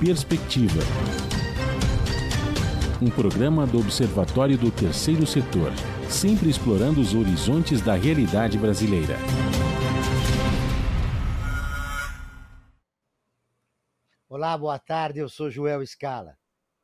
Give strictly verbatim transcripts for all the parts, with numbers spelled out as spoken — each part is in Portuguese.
Perspectiva, um programa do Observatório do Terceiro Setor, sempre explorando os horizontes da realidade brasileira. Olá, boa tarde, eu sou Joel Scala.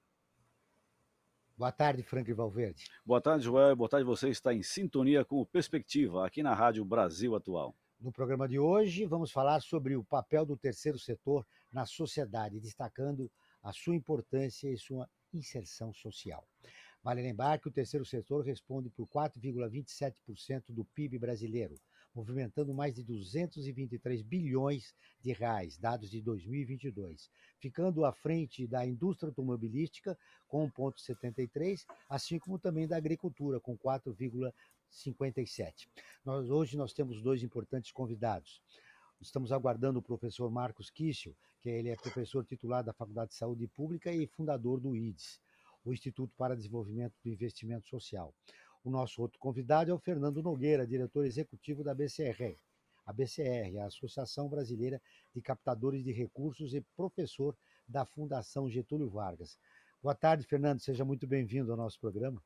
Boa tarde, Franklin Valverde. Boa tarde, Joel. Boa tarde, você está em sintonia com o Perspectiva, aqui na Rádio Brasil Atual. No programa de hoje, vamos falar sobre o papel do terceiro setor na sociedade, destacando a sua importância e sua inserção social. Vale lembrar que o terceiro setor responde por quatro vírgula vinte e sete por cento do P I B brasileiro, movimentando mais de duzentos e vinte e três bilhões de reais, dados de dois mil e vinte e dois, ficando à frente da indústria automobilística com um vírgula setenta e três, assim como também da agricultura com quatro vírgula cinquenta e sete. Nós, hoje nós temos dois importantes convidados. Estamos aguardando o professor Marcos Kiesel, que ele é professor titular da Faculdade de Saúde Pública e fundador do I D S, o Instituto para Desenvolvimento do Investimento Social. O nosso outro convidado é o Fernando Nogueira, diretor executivo da B C R. A B C R, a Associação Brasileira de Captadores de Recursos, e professor da Fundação Getúlio Vargas. Boa tarde, Fernando, seja muito bem-vindo ao nosso programa.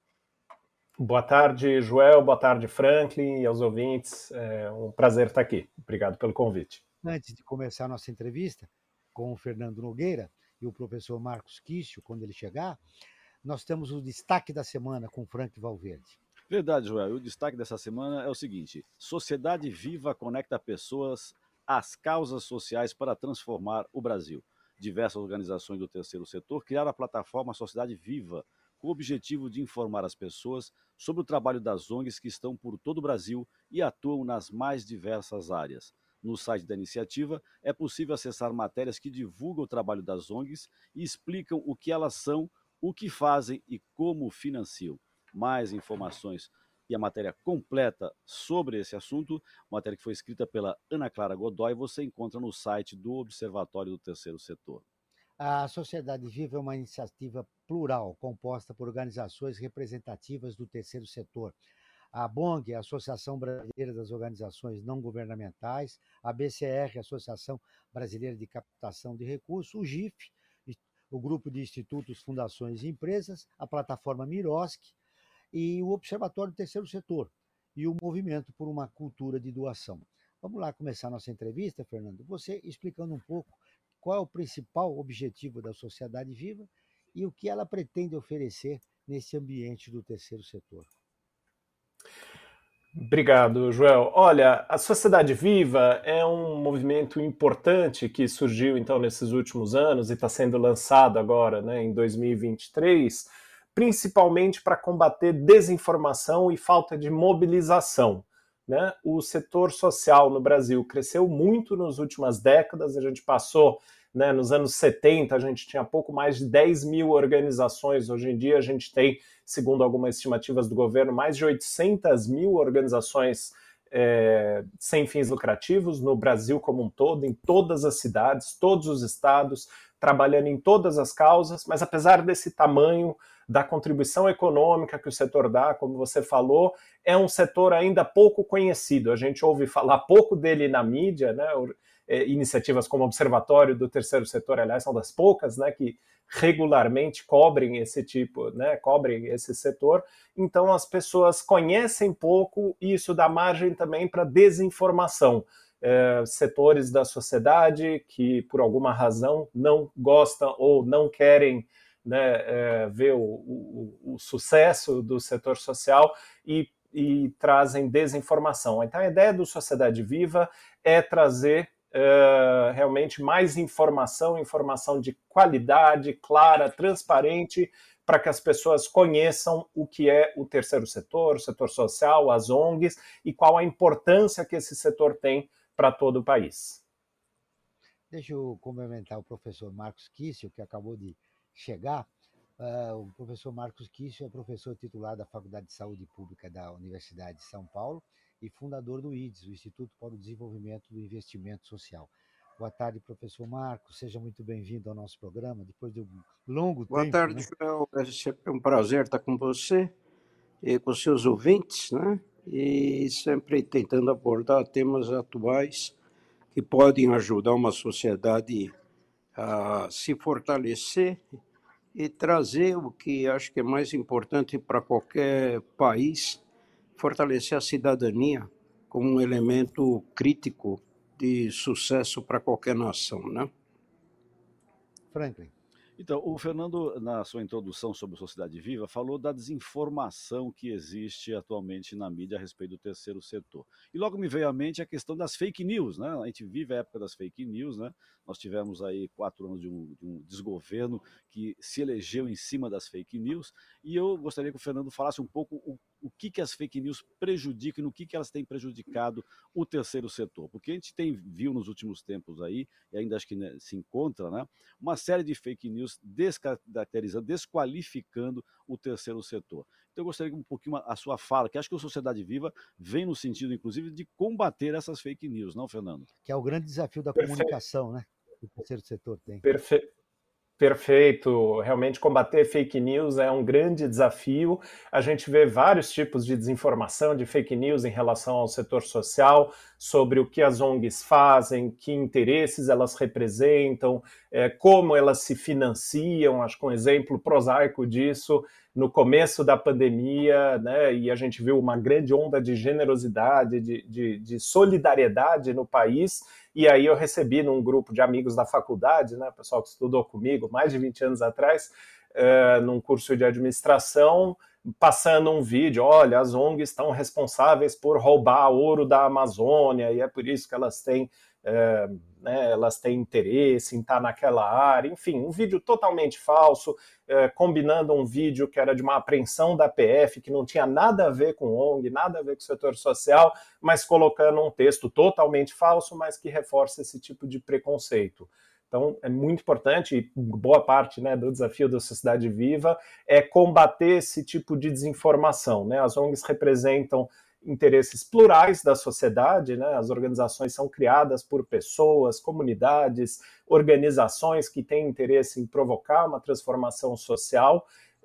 Boa tarde, Joel, boa tarde, Franklin, e aos ouvintes. É um prazer estar aqui. Obrigado pelo convite. Antes de começar a nossa entrevista com o Fernando Nogueira e o professor Marcos Kiesel, quando ele chegar, nós temos o destaque da semana com o Franklin Valverde. Verdade, Joel. O destaque dessa semana é o seguinte: Sociedade Viva conecta pessoas às causas sociais para transformar o Brasil. Diversas organizações do terceiro setor criaram a plataforma Sociedade Viva, com o objetivo de informar as pessoas sobre o trabalho das O N Gs que estão por todo o Brasil e atuam nas mais diversas áreas. No site da iniciativa, é possível acessar matérias que divulgam o trabalho das O N Gs e explicam o que elas são, o que fazem e como financiam. Mais informações e a matéria completa sobre esse assunto, matéria que foi escrita pela Ana Clara Godoy, você encontra no site do Observatório do Terceiro Setor. A Sociedade Viva é uma iniciativa plural, composta por organizações representativas do terceiro setor. A B O N G, a Associação Brasileira das Organizações Não Governamentais, a B C R, a Associação Brasileira de Captação de Recursos, o G I F, o Grupo de Institutos, Fundações e Empresas, a plataforma Miroski e o Observatório do Terceiro Setor e o Movimento por uma Cultura de Doação. Vamos lá começar a nossa entrevista, Fernando, você explicando um pouco qual é o principal objetivo da Sociedade Viva e o que ela pretende oferecer nesse ambiente do terceiro setor. Obrigado, Joel. Olha, a Sociedade Viva é um movimento importante que surgiu então nesses últimos anos e está sendo lançado agora, né, em dois mil e vinte e três, principalmente para combater desinformação e falta de mobilização. Né? O setor social no Brasil cresceu muito nas últimas décadas, a gente passou, né, nos anos setenta, a gente tinha pouco mais de dez mil organizações, hoje em dia a gente tem, segundo algumas estimativas do governo, mais de oitocentas mil organizações é, sem fins lucrativos no Brasil como um todo, em todas as cidades, todos os estados, trabalhando em todas as causas, mas apesar desse tamanho, da contribuição econômica que o setor dá, como você falou, é um setor ainda pouco conhecido. A gente ouve falar pouco dele na mídia, né? Iniciativas como o Observatório do Terceiro Setor, aliás, são das poucas, né, que regularmente cobrem esse tipo, né, cobrem esse setor. Então as pessoas conhecem pouco e isso dá margem também para desinformação. É, setores da sociedade que, por alguma razão, não gostam ou não querem, né, é, ver o, o, o sucesso do setor social e, e trazem desinformação. Então a ideia do Sociedade Viva é trazer Uh, realmente mais informação, informação de qualidade, clara, transparente, para que as pessoas conheçam o que é o terceiro setor, o setor social, as O N Gs e qual a importância que esse setor tem para todo o país. Deixa eu complementar o professor Marcos Kiesel, que acabou de chegar. Uh, o professor Marcos Kiesel é professor titular da Faculdade de Saúde Pública da Universidade de São Paulo e fundador do I D S, o Instituto para o Desenvolvimento do Investimento Social. Boa tarde, professor Marcos, seja muito bem-vindo ao nosso programa, depois de um longo Boa tempo. Boa tarde, né? Joel, é sempre um prazer estar com você e com seus ouvintes, né? E sempre tentando abordar temas atuais que podem ajudar uma sociedade a se fortalecer e trazer o que acho que é mais importante para qualquer país, fortalecer a cidadania como um elemento crítico de sucesso para qualquer nação, né? Franklin. Então, o Fernando, na sua introdução sobre Sociedade Viva, falou da desinformação que existe atualmente na mídia a respeito do terceiro setor. E logo me veio à mente a questão das fake news, né? A gente vive a época das fake news, né? Nós tivemos aí quatro anos de um, de um desgoverno que se elegeu em cima das fake news, e eu gostaria que o Fernando falasse um pouco o, o que, que as fake news prejudicam e no que, que elas têm prejudicado o terceiro setor. Porque a gente tem, viu nos últimos tempos aí, e ainda acho que né, se encontra, né? Uma série de fake news descaracterizando, desqualificando o terceiro setor. Então eu gostaria que um pouquinho a sua fala, que acho que a Sociedade Viva vem no sentido, inclusive, de combater essas fake news, não, Fernando? Que é o grande desafio da Perfeito. comunicação, né? Que o terceiro setor tem. Perfeito. Perfeito, realmente combater fake news é um grande desafio. A gente vê vários tipos de desinformação, de fake news em relação ao setor social, sobre o que as O N Gs fazem, que interesses elas representam, é, como elas se financiam. Acho que um exemplo prosaico disso, no começo da pandemia, né, e a gente viu uma grande onda de generosidade, de, de, de solidariedade no país. E aí eu recebi num grupo de amigos da faculdade, né, pessoal que estudou comigo mais de vinte anos atrás, uh, num curso de administração, passando um vídeo, olha, as O N Gs estão responsáveis por roubar ouro da Amazônia, e é por isso que elas têm, uh, né, elas têm interesse em estar naquela área, enfim, um vídeo totalmente falso, uh, combinando um vídeo que era de uma apreensão da P F, que não tinha nada a ver com O N G, nada a ver com o setor social, mas colocando um texto totalmente falso, mas que reforça esse tipo de preconceito. Então, é muito importante, e boa parte, né, do desafio da Sociedade Viva é combater esse tipo de desinformação, né? As O N Gs representam interesses plurais da sociedade, né? As organizações são criadas por pessoas, comunidades, organizações que têm interesse em provocar uma transformação social,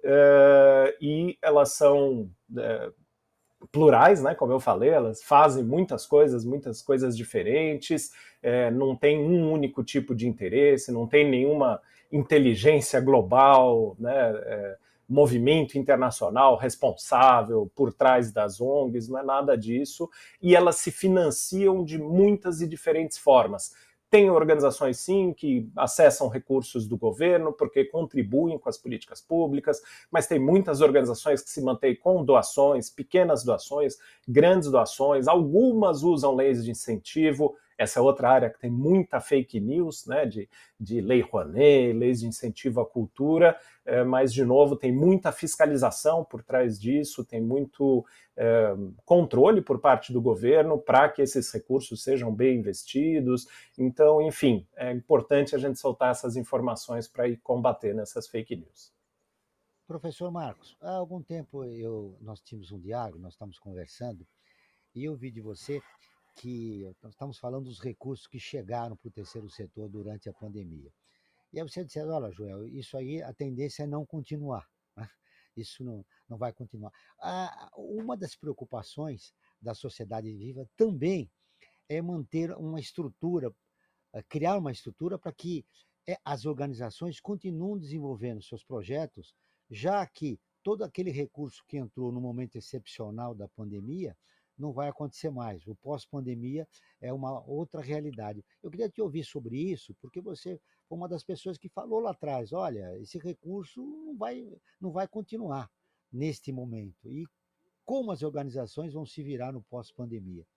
uh, e elas são uh, plurais, né? Como eu falei, elas fazem muitas coisas, muitas coisas diferentes, é, não tem um único tipo de interesse, não tem nenhuma inteligência global, né? É, movimento internacional responsável por trás das O N Gs, não é nada disso, e elas se financiam de muitas e diferentes formas. Tem organizações, sim, que acessam recursos do governo porque contribuem com as políticas públicas, mas tem muitas organizações que se mantêm com doações, pequenas doações, grandes doações, algumas usam leis de incentivo. Essa é outra área que tem muita fake news, né, de, de lei Rouanet, leis de incentivo à cultura, é, mas, de novo, tem muita fiscalização por trás disso, tem muito é, controle por parte do governo para que esses recursos sejam bem investidos. Então, enfim, é importante a gente soltar essas informações para ir combater nessas fake news. Professor Marcos, há algum tempo eu, nós tínhamos um diálogo, nós estamos conversando, e eu vi de você que nós estamos falando dos recursos que chegaram para o terceiro setor durante a pandemia. E aí você disse, olha, Joel, isso aí a tendência é não continuar, né? Isso não, não vai continuar. Ah, uma das preocupações da Sociedade Viva também é manter uma estrutura, criar uma estrutura para que as organizações continuem desenvolvendo seus projetos, já que todo aquele recurso que entrou no momento excepcional da pandemia não vai acontecer mais. O pós-pandemia é uma outra realidade. Eu queria te ouvir sobre isso, porque você foi uma das pessoas que falou lá atrás, olha, esse recurso não vai, não vai continuar neste momento. E como as organizações vão se virar no pós-pandemia?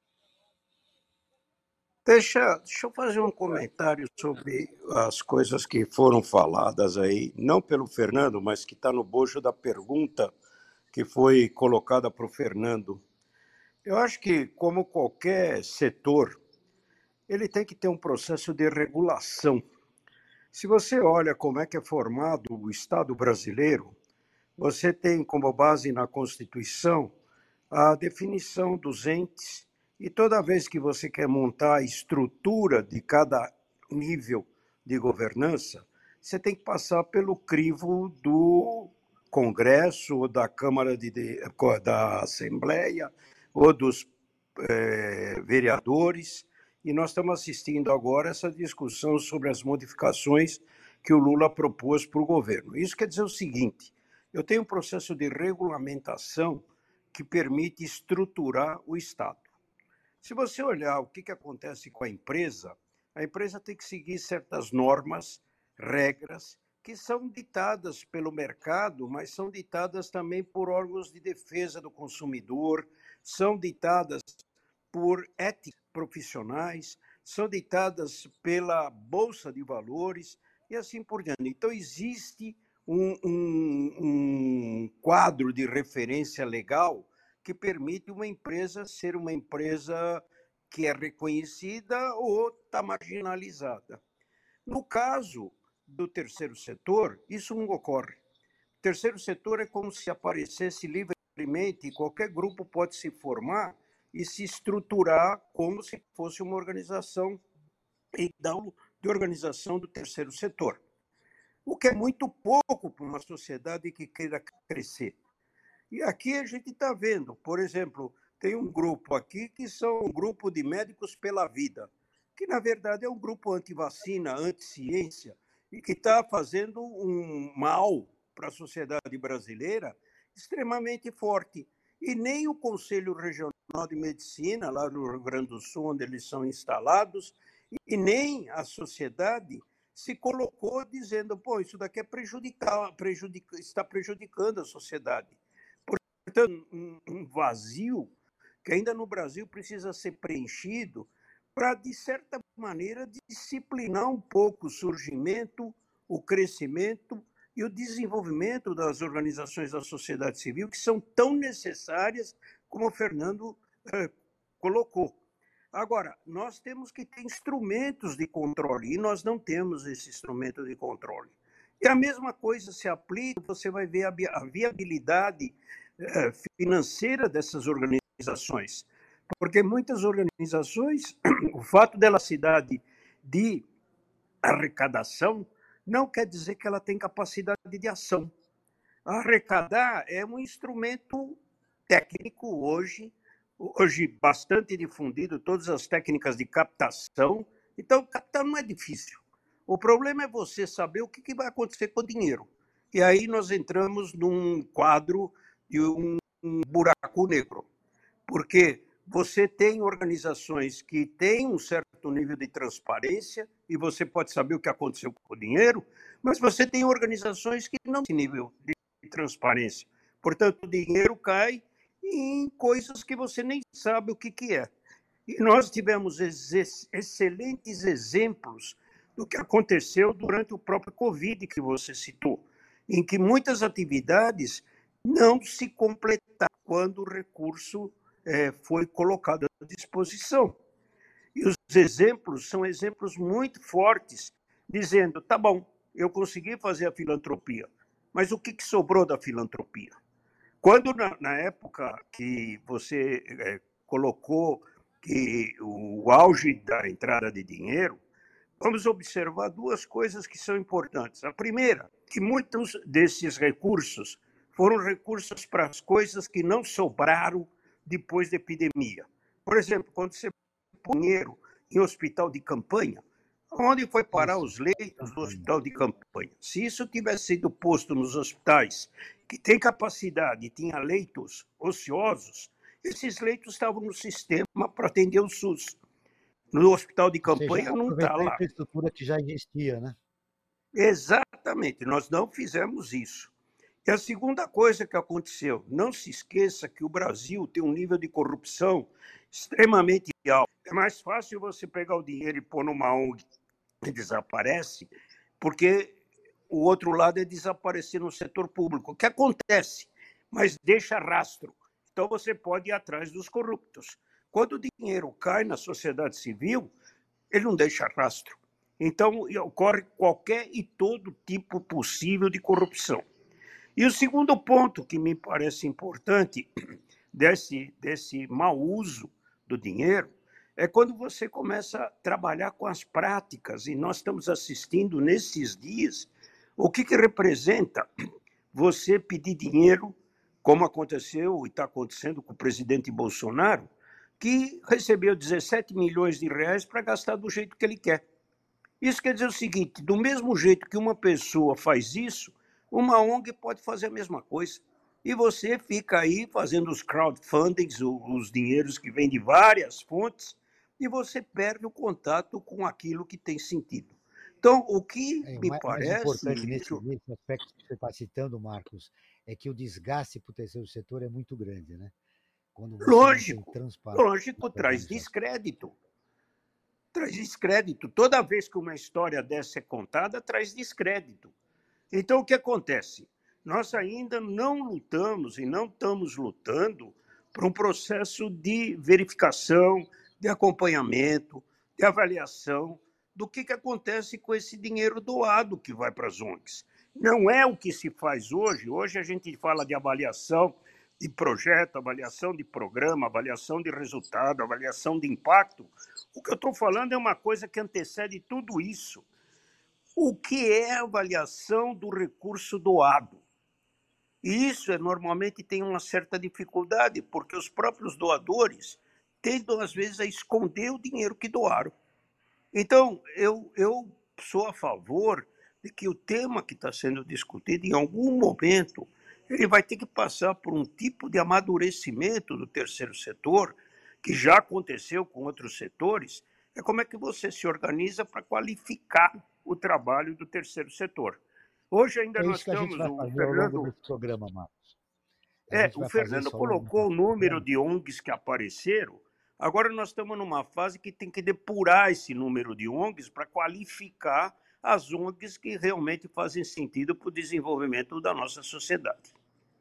Deixa, deixa eu fazer um comentário sobre as coisas que foram faladas aí, não pelo Fernando, mas que está no bojo da pergunta que foi colocada para o Fernando. Eu acho que, como qualquer setor, ele tem que ter um processo de regulação. Se você olha como é que é formado o Estado brasileiro, você tem como base na Constituição a definição dos entes, e toda vez que você quer montar a estrutura de cada nível de governança, você tem que passar pelo crivo do Congresso, ou da Câmara de, da Assembleia, ou dos eh, vereadores, e nós estamos assistindo agora essa discussão sobre as modificações que o Lula propôs para o governo. Isso quer dizer o seguinte, eu tenho um processo de regulamentação que permite estruturar o Estado. Se você olhar o que, que acontece com a empresa, a empresa tem que seguir certas normas, regras, que são ditadas pelo mercado, mas são ditadas também por órgãos de defesa do consumidor, são ditadas por éticos profissionais, são ditadas pela Bolsa de Valores e assim por diante. Então, existe um, um, um quadro de referência legal que permite uma empresa ser uma empresa que é reconhecida ou está marginalizada. No caso do terceiro setor, isso não ocorre. O terceiro setor é como se aparecesse livremente e qualquer grupo pode se formar e se estruturar como se fosse uma organização de organização do terceiro setor. O que é muito pouco para uma sociedade que queira crescer. E aqui a gente está vendo, por exemplo, tem um grupo aqui que são um grupo de médicos pela vida, que na verdade é um grupo anti-vacina, anti-ciência, e que está fazendo um mal para a sociedade brasileira extremamente forte. E nem o Conselho Regional de Medicina, lá no Rio Grande do Sul, onde eles são instalados, e nem a sociedade se colocou dizendo, pô, isso daqui é prejudicar, prejudica, está prejudicando a sociedade. Portanto, um, um vazio que ainda no Brasil precisa ser preenchido para, de certa maneira, disciplinar um pouco o surgimento, o crescimento e o desenvolvimento das organizações da sociedade civil, que são tão necessárias como o Fernando eh, colocou. Agora, nós temos que ter instrumentos de controle, e nós não temos esse instrumento de controle. E a mesma coisa se aplica, você vai ver a viabilidade eh, financeira dessas organizações. Porque muitas organizações, o fato dela se dar de, de arrecadação, não quer dizer que ela tem capacidade de ação. Arrecadar é um instrumento técnico hoje, hoje bastante difundido, todas as técnicas de captação. Então, captar não é difícil. O problema é você saber o que vai acontecer com o dinheiro. E aí nós entramos num quadro de um, um buraco negro. Porque você tem organizações que têm um certo nível de transparência e você pode saber o que aconteceu com o dinheiro, mas você tem organizações que não têm nível de transparência. Portanto, o dinheiro cai em coisas que você nem sabe o que, que é. E nós tivemos ex- excelentes exemplos do que aconteceu durante o próprio Covid que você citou, em que muitas atividades não se completaram quando o recurso é, foi colocado à disposição. E os exemplos são exemplos muito fortes, dizendo, tá bom, eu consegui fazer a filantropia, mas o que, que sobrou da filantropia? Quando, na, na época que você é, colocou que o auge da entrada de dinheiro, vamos observar duas coisas que são importantes. A primeira, que muitos desses recursos foram recursos para as coisas que não sobraram depois da epidemia. Por exemplo, quando você põe dinheiro em hospital de campanha, onde foi parar os leitos do hospital de campanha? Se isso tivesse sido posto nos hospitais que têm capacidade e tinha leitos ociosos, esses leitos estavam no sistema para atender o SUS. No hospital de campanha seja, não está lá. A infraestrutura que já existia, né? Exatamente, nós não fizemos isso. E a segunda coisa que aconteceu, não se esqueça que o Brasil tem um nível de corrupção extremamente alto. É mais fácil você pegar o dinheiro e pôr numa O N G que desaparece, porque o outro lado é desaparecer no setor público, que acontece, mas deixa rastro. Então você pode ir atrás dos corruptos. Quando o dinheiro cai na sociedade civil, ele não deixa rastro. Então ocorre qualquer e todo tipo possível de corrupção. E o segundo ponto que me parece importante desse, desse mau uso do dinheiro é quando você começa a trabalhar com as práticas, e nós estamos assistindo nesses dias o que, que representa você pedir dinheiro, como aconteceu e está acontecendo com o presidente Bolsonaro, que recebeu dezessete milhões de reais para gastar do jeito que ele quer. Isso quer dizer o seguinte, do mesmo jeito que uma pessoa faz isso, uma O N G pode fazer a mesma coisa. E você fica aí fazendo os crowdfundings, os dinheiros que vêm de várias fontes, e você perde o contato com aquilo que tem sentido. Então, o que É, o me mais, mais parece, importante nesse, Lício, nesse aspecto que você está citando, Marcos, é que o desgaste para o terceiro setor é muito grande, né? Quando você não tem lógico, transparência lógico, na traz organização. descrédito. Traz descrédito. Toda vez que uma história dessa é contada, traz descrédito. Então, o que acontece? Nós ainda não lutamos e não estamos lutando para um processo de verificação, de acompanhamento, de avaliação do que, que acontece com esse dinheiro doado que vai para as O N Gs. Não é o que se faz hoje. Hoje a gente fala de avaliação de projeto, avaliação de programa, avaliação de resultado, avaliação de impacto. O que eu estou falando é uma coisa que antecede tudo isso. O que é a avaliação do recurso doado? E isso é, normalmente tem uma certa dificuldade, porque os próprios doadores tendem, às vezes, a esconder o dinheiro que doaram. Então, eu, eu sou a favor de que o tema que está sendo discutido, em algum momento, ele vai ter que passar por um tipo de amadurecimento do terceiro setor, que já aconteceu com outros setores, é como é que você se organiza para qualificar o trabalho do terceiro setor. Hoje ainda É nós isso que a gente estamos, vai o fazer ao longo Fernando, desse programa, Marcos. A é, gente o vai fazer Fernando isso ao longo colocou o desse número programa. de O N Gs que apareceram. Agora nós estamos numa fase que tem que depurar esse número de O N Gs para qualificar as O N Gs que realmente fazem sentido para o desenvolvimento da nossa sociedade.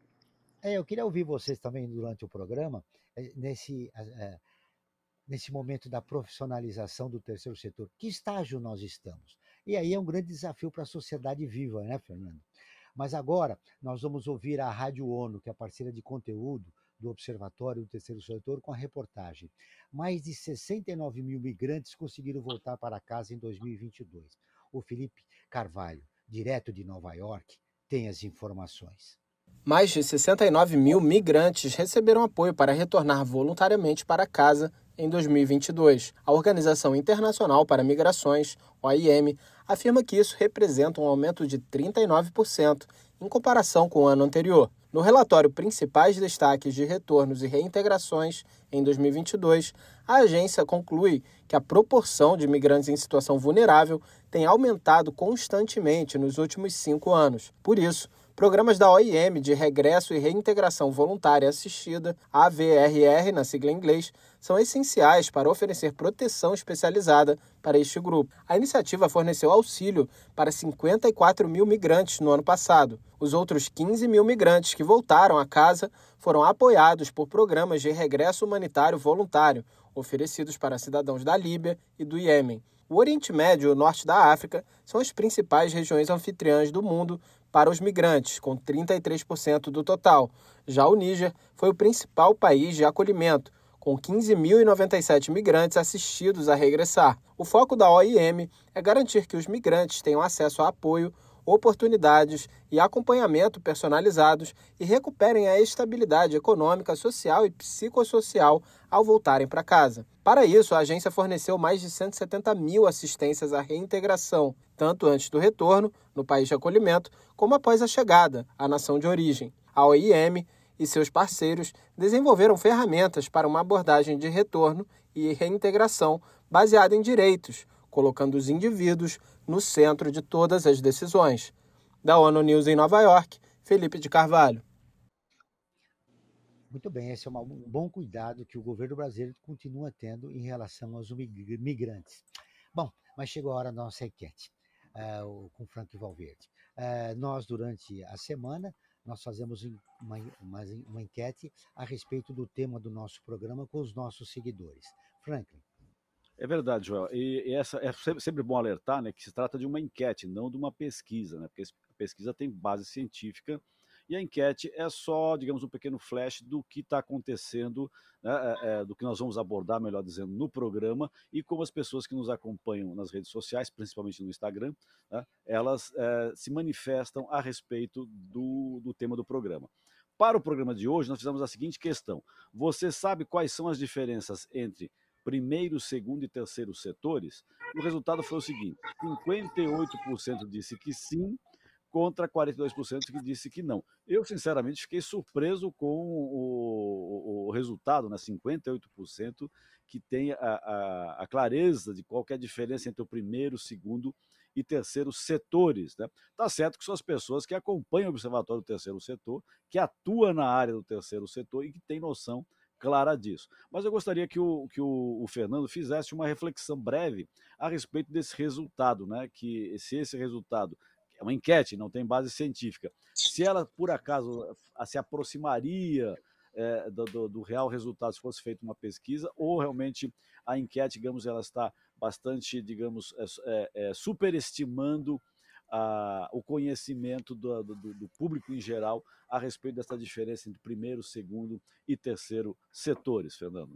É, eu queria ouvir vocês também durante o programa, eh, nesse, eh, nesse momento da profissionalização do terceiro setor. Que estágio nós estamos? E aí é um grande desafio para a sociedade viva, né, Fernando? Mas agora nós vamos ouvir a Rádio ONU, que é a parceira de conteúdo do Observatório do Terceiro Setor, com a reportagem. Mais de sessenta e nove mil migrantes conseguiram voltar para casa em dois mil e vinte e dois. O Felipe Carvalho, direto de Nova York, tem as informações. Mais de sessenta e nove mil migrantes receberam apoio para retornar voluntariamente para casa em dois mil e vinte e dois. A Organização Internacional para Migrações, O I M, afirma que isso representa um aumento de trinta e nove por cento em comparação com o ano anterior. No relatório Principais Destaques de Retornos e Reintegrações em dois mil e vinte e dois, a agência conclui que a proporção de imigrantes em situação vulnerável tem aumentado constantemente nos últimos cinco anos. Por isso, programas da O I M de Regresso e Reintegração Voluntária Assistida, A V R R na sigla em inglês, são essenciais para oferecer proteção especializada para este grupo. A iniciativa forneceu auxílio para cinquenta e quatro mil migrantes no ano passado. Os outros quinze mil migrantes que voltaram a casa foram apoiados por programas de regresso humanitário voluntário, oferecidos para cidadãos da Líbia e do Iêmen. O Oriente Médio e o Norte da África são as principais regiões anfitriãs do mundo para os migrantes, com trinta e três por cento do total. Já o Níger foi o principal país de acolhimento, com quinze mil e noventa e sete migrantes assistidos a regressar. O foco da O I M é garantir que os migrantes tenham acesso a apoio, oportunidades e acompanhamento personalizados e recuperem a estabilidade econômica, social e psicossocial ao voltarem para casa. Para isso, a agência forneceu mais de cento e setenta mil assistências à reintegração, tanto antes do retorno, no país de acolhimento, como após a chegada, à nação de origem. A O I M e seus parceiros desenvolveram ferramentas para uma abordagem de retorno e reintegração baseada em direitos, colocando os indivíduos no centro de todas as decisões. Da ONU News em Nova York, Felipe de Carvalho. Muito bem, esse é uma, um bom cuidado que o governo brasileiro continua tendo em relação aos migrantes. Bom, mas chegou a hora da nossa enquete uh, com Frank Valverde. Uh, nós, durante a semana, nós fazemos uma, uma, uma enquete a respeito do tema do nosso programa com os nossos seguidores. Franklin. É verdade, Joel. E, e essa é sempre bom alertar, né, que se trata de uma enquete, não de uma pesquisa, né, porque a pesquisa tem base científica e a enquete é só, digamos, um pequeno flash do que está acontecendo, né, é, é, do que nós vamos abordar, melhor dizendo, no programa e como as pessoas que nos acompanham nas redes sociais, principalmente no Instagram, né, elas é, se manifestam a respeito do, do tema do programa. Para o programa de hoje, nós fizemos a seguinte questão. Você sabe quais são as diferenças entre primeiro, segundo e terceiro setores? O resultado foi o seguinte, cinquenta e oito por cento disse que sim, contra quarenta e dois por cento que disse que não. Eu, sinceramente, fiquei surpreso com o, o, o resultado, né? cinquenta e oito por cento que tem a, a, a clareza de qual que é a diferença entre o primeiro, segundo e terceiro setores. Né? Tá certo que são as pessoas que acompanham o Observatório do Terceiro Setor, que atuam na área do terceiro setor e que têm noção clara disso. Mas eu gostaria que o, que o, o Fernando fizesse uma reflexão breve a respeito desse resultado, né? Que se esse resultado é uma enquete, não tem base científica, se ela, por acaso, se aproximaria é, do, do, do real resultado se fosse feita uma pesquisa, ou realmente a enquete, digamos, ela está bastante, digamos, é, é, superestimando a, o conhecimento do, do, do público em geral a respeito dessa diferença entre primeiro, segundo e terceiro setores, Fernando.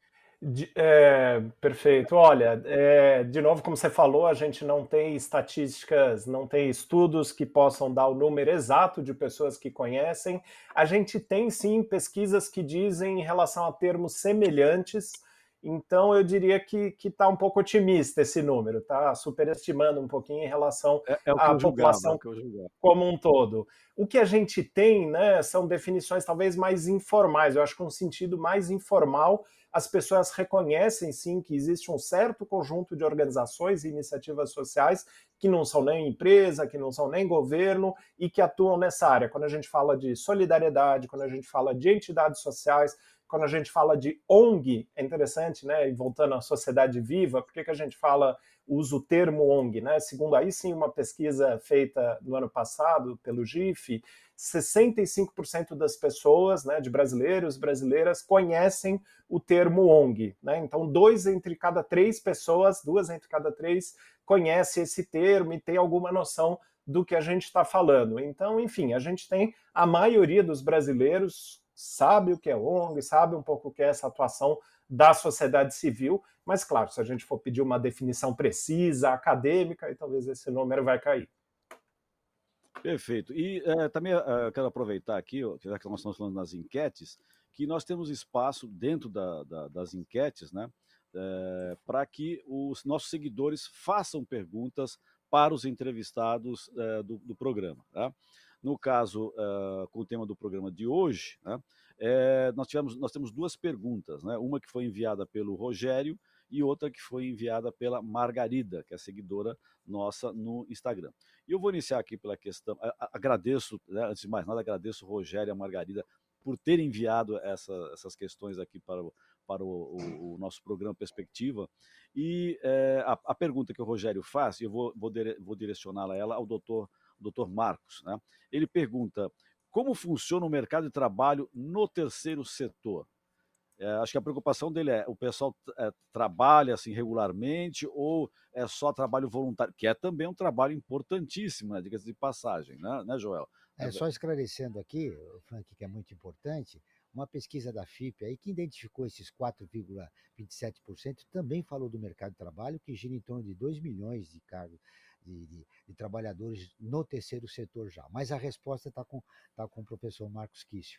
De, é, perfeito. Olha, é, de novo, como você falou, a gente não tem estatísticas, não tem estudos que possam dar o número exato de pessoas que conhecem. A gente tem, sim, pesquisas que dizem em relação a termos semelhantes. Então, eu diria que está um pouco otimista esse número, está superestimando um pouquinho em relação é, é à população julgava, é como um todo. O que a gente tem, né, são definições talvez mais informais, eu acho que um sentido mais informal. As pessoas reconhecem, sim, que existe um certo conjunto de organizações e iniciativas sociais que não são nem empresa, que não são nem governo e que atuam nessa área. Quando a gente fala de solidariedade, quando a gente fala de entidades sociais, quando a gente fala de O N G, é interessante, né? E voltando à sociedade viva, por que, que a gente fala, usa o termo O N G, né? Segundo aí sim uma pesquisa feita no ano passado pelo G I F, sessenta e cinco por cento das pessoas, né, de brasileiros e brasileiras, conhecem o termo O N G, né? Então, dois entre cada três pessoas, duas entre cada três, conhecem esse termo e tem alguma noção do que a gente está falando. Então, enfim, a gente tem a maioria dos brasileiros sabe o que é O N G, sabe um pouco o que é essa atuação da sociedade civil, mas claro, se a gente for pedir uma definição precisa, acadêmica, aí talvez esse número vai cair. Perfeito. E é, também é, quero aproveitar aqui, já que nós estamos falando das enquetes, que nós temos espaço dentro da, da, das enquetes, né, é, para que os nossos seguidores façam perguntas para os entrevistados é, do, do programa. Tá? No caso, uh, com o tema do programa de hoje, né, é, nós, tivemos, nós temos duas perguntas, né, uma que foi enviada pelo Rogério e outra que foi enviada pela Margarida, que é seguidora nossa no Instagram. E eu vou iniciar aqui pela questão, agradeço, né, antes de mais nada, agradeço o Rogério e a Margarida por terem enviado essa, essas questões aqui para o, para o, o, o nosso programa Perspectiva. E é, a, a pergunta que o Rogério faz, eu vou, vou, dire, vou direcioná-la ela ao doutor doutor Marcos, né? Ele pergunta como funciona o mercado de trabalho no terceiro setor. É, acho que a preocupação dele é o pessoal é, trabalha assim regularmente ou é só trabalho voluntário, que é também um trabalho importantíssimo, né? Diga-se de passagem, né, né Joel? É, só esclarecendo aqui, Frank, que é muito importante, uma pesquisa da F I P aí que identificou esses quatro vírgula vinte e sete por cento também falou do mercado de trabalho, que gira em torno de dois milhões de cargos de, de, de trabalhadores no terceiro setor já. Mas a resposta está com, tá com o professor Marcos Quício.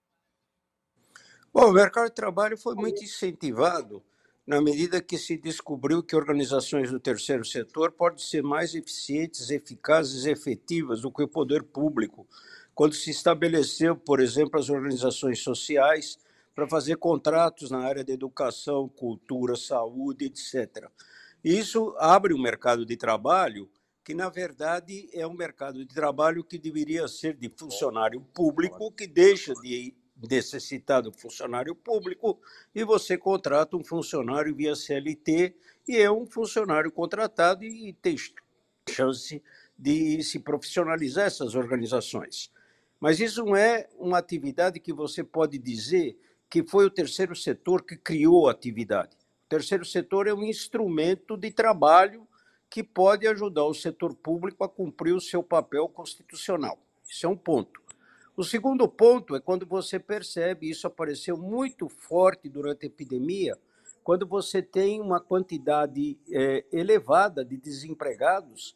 Bom, o mercado de trabalho foi muito incentivado na medida que se descobriu que organizações do terceiro setor podem ser mais eficientes, eficazes e efetivas do que o poder público, quando se estabeleceu, por exemplo, as organizações sociais para fazer contratos na área da educação, cultura, saúde, etcétera. Isso abre um mercado de trabalho que, na verdade, é um mercado de trabalho que deveria ser de funcionário público, que deixa de necessitar do funcionário público e você contrata um funcionário via C L T e é um funcionário contratado e tem chance de se profissionalizar essas organizações. Mas isso não é uma atividade que você pode dizer que foi o terceiro setor que criou a atividade. O terceiro setor é um instrumento de trabalho que pode ajudar o setor público a cumprir o seu papel constitucional. Isso é um ponto. O segundo ponto é quando você percebe, isso apareceu muito forte durante a epidemia, quando você tem uma quantidade é, elevada de desempregados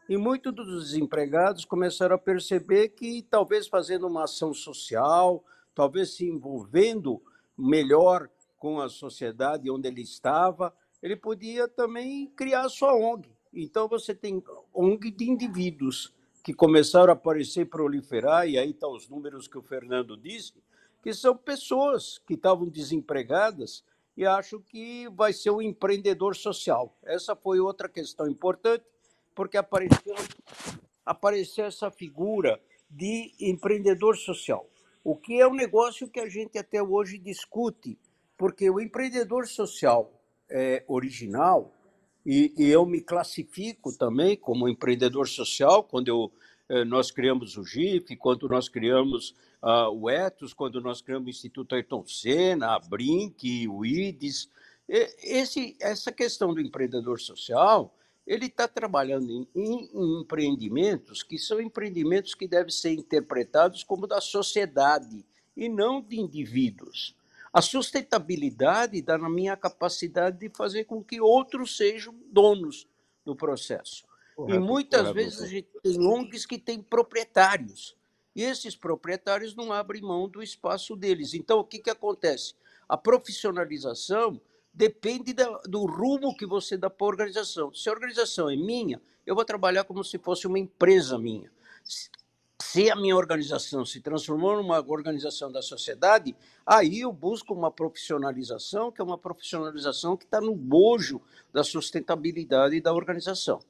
E muitos dos desempregados começaram a perceber que talvez fazendo uma ação social, talvez se envolvendo melhor com a sociedade onde ele estava, ele podia também criar a sua O N G. Então você tem O N G de indivíduos que começaram a aparecer e proliferar, e aí estão os números que o Fernando disse, que são pessoas que estavam desempregadas e acho que vai ser um empreendedor social. Essa foi outra questão importante, porque apareceu, apareceu essa figura de empreendedor social, o que é um negócio que a gente até hoje discute, porque o empreendedor social é, original, e, e eu me classifico também como empreendedor social, quando eu, eh, nós criamos o G I F, quando nós criamos uh, o Etos, quando nós criamos o Instituto Ayrton Senna, a Brinc, o I D E S. Esse, essa questão do empreendedor social, ele está trabalhando em, em, em empreendimentos que são empreendimentos que devem ser interpretados como da sociedade e não de indivíduos. A sustentabilidade está na minha capacidade de fazer com que outros sejam donos do processo. Correto, e muitas correto, vezes doutor. A gente tem O N Gs que têm proprietários, e esses proprietários não abrem mão do espaço deles. Então, o que, que acontece? A profissionalização depende da, do rumo que você dá para a organização. Se a organização é minha, eu vou trabalhar como se fosse uma empresa minha. Se a minha organização se transformou numa organização da sociedade, aí eu busco uma profissionalização, que é uma profissionalização que está no bojo da sustentabilidade da organização.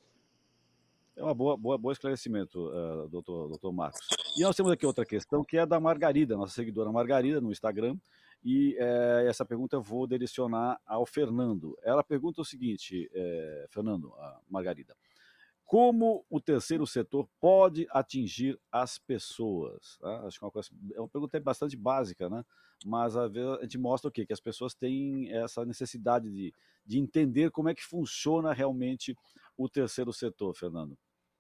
É uma boa, boa, bom esclarecimento, uh, doutor, doutor Marcos. E nós temos aqui outra questão, que é da Margarida, nossa seguidora Margarida, no Instagram, e é, essa pergunta eu vou direcionar ao Fernando. Ela pergunta o seguinte, é, Fernando, a Margarida, como o terceiro setor pode atingir as pessoas? Tá? Acho que é uma, coisa, é uma pergunta bastante básica, né? Mas a, a gente mostra o quê? Que as pessoas têm essa necessidade de, de entender como é que funciona realmente o terceiro setor, Fernando.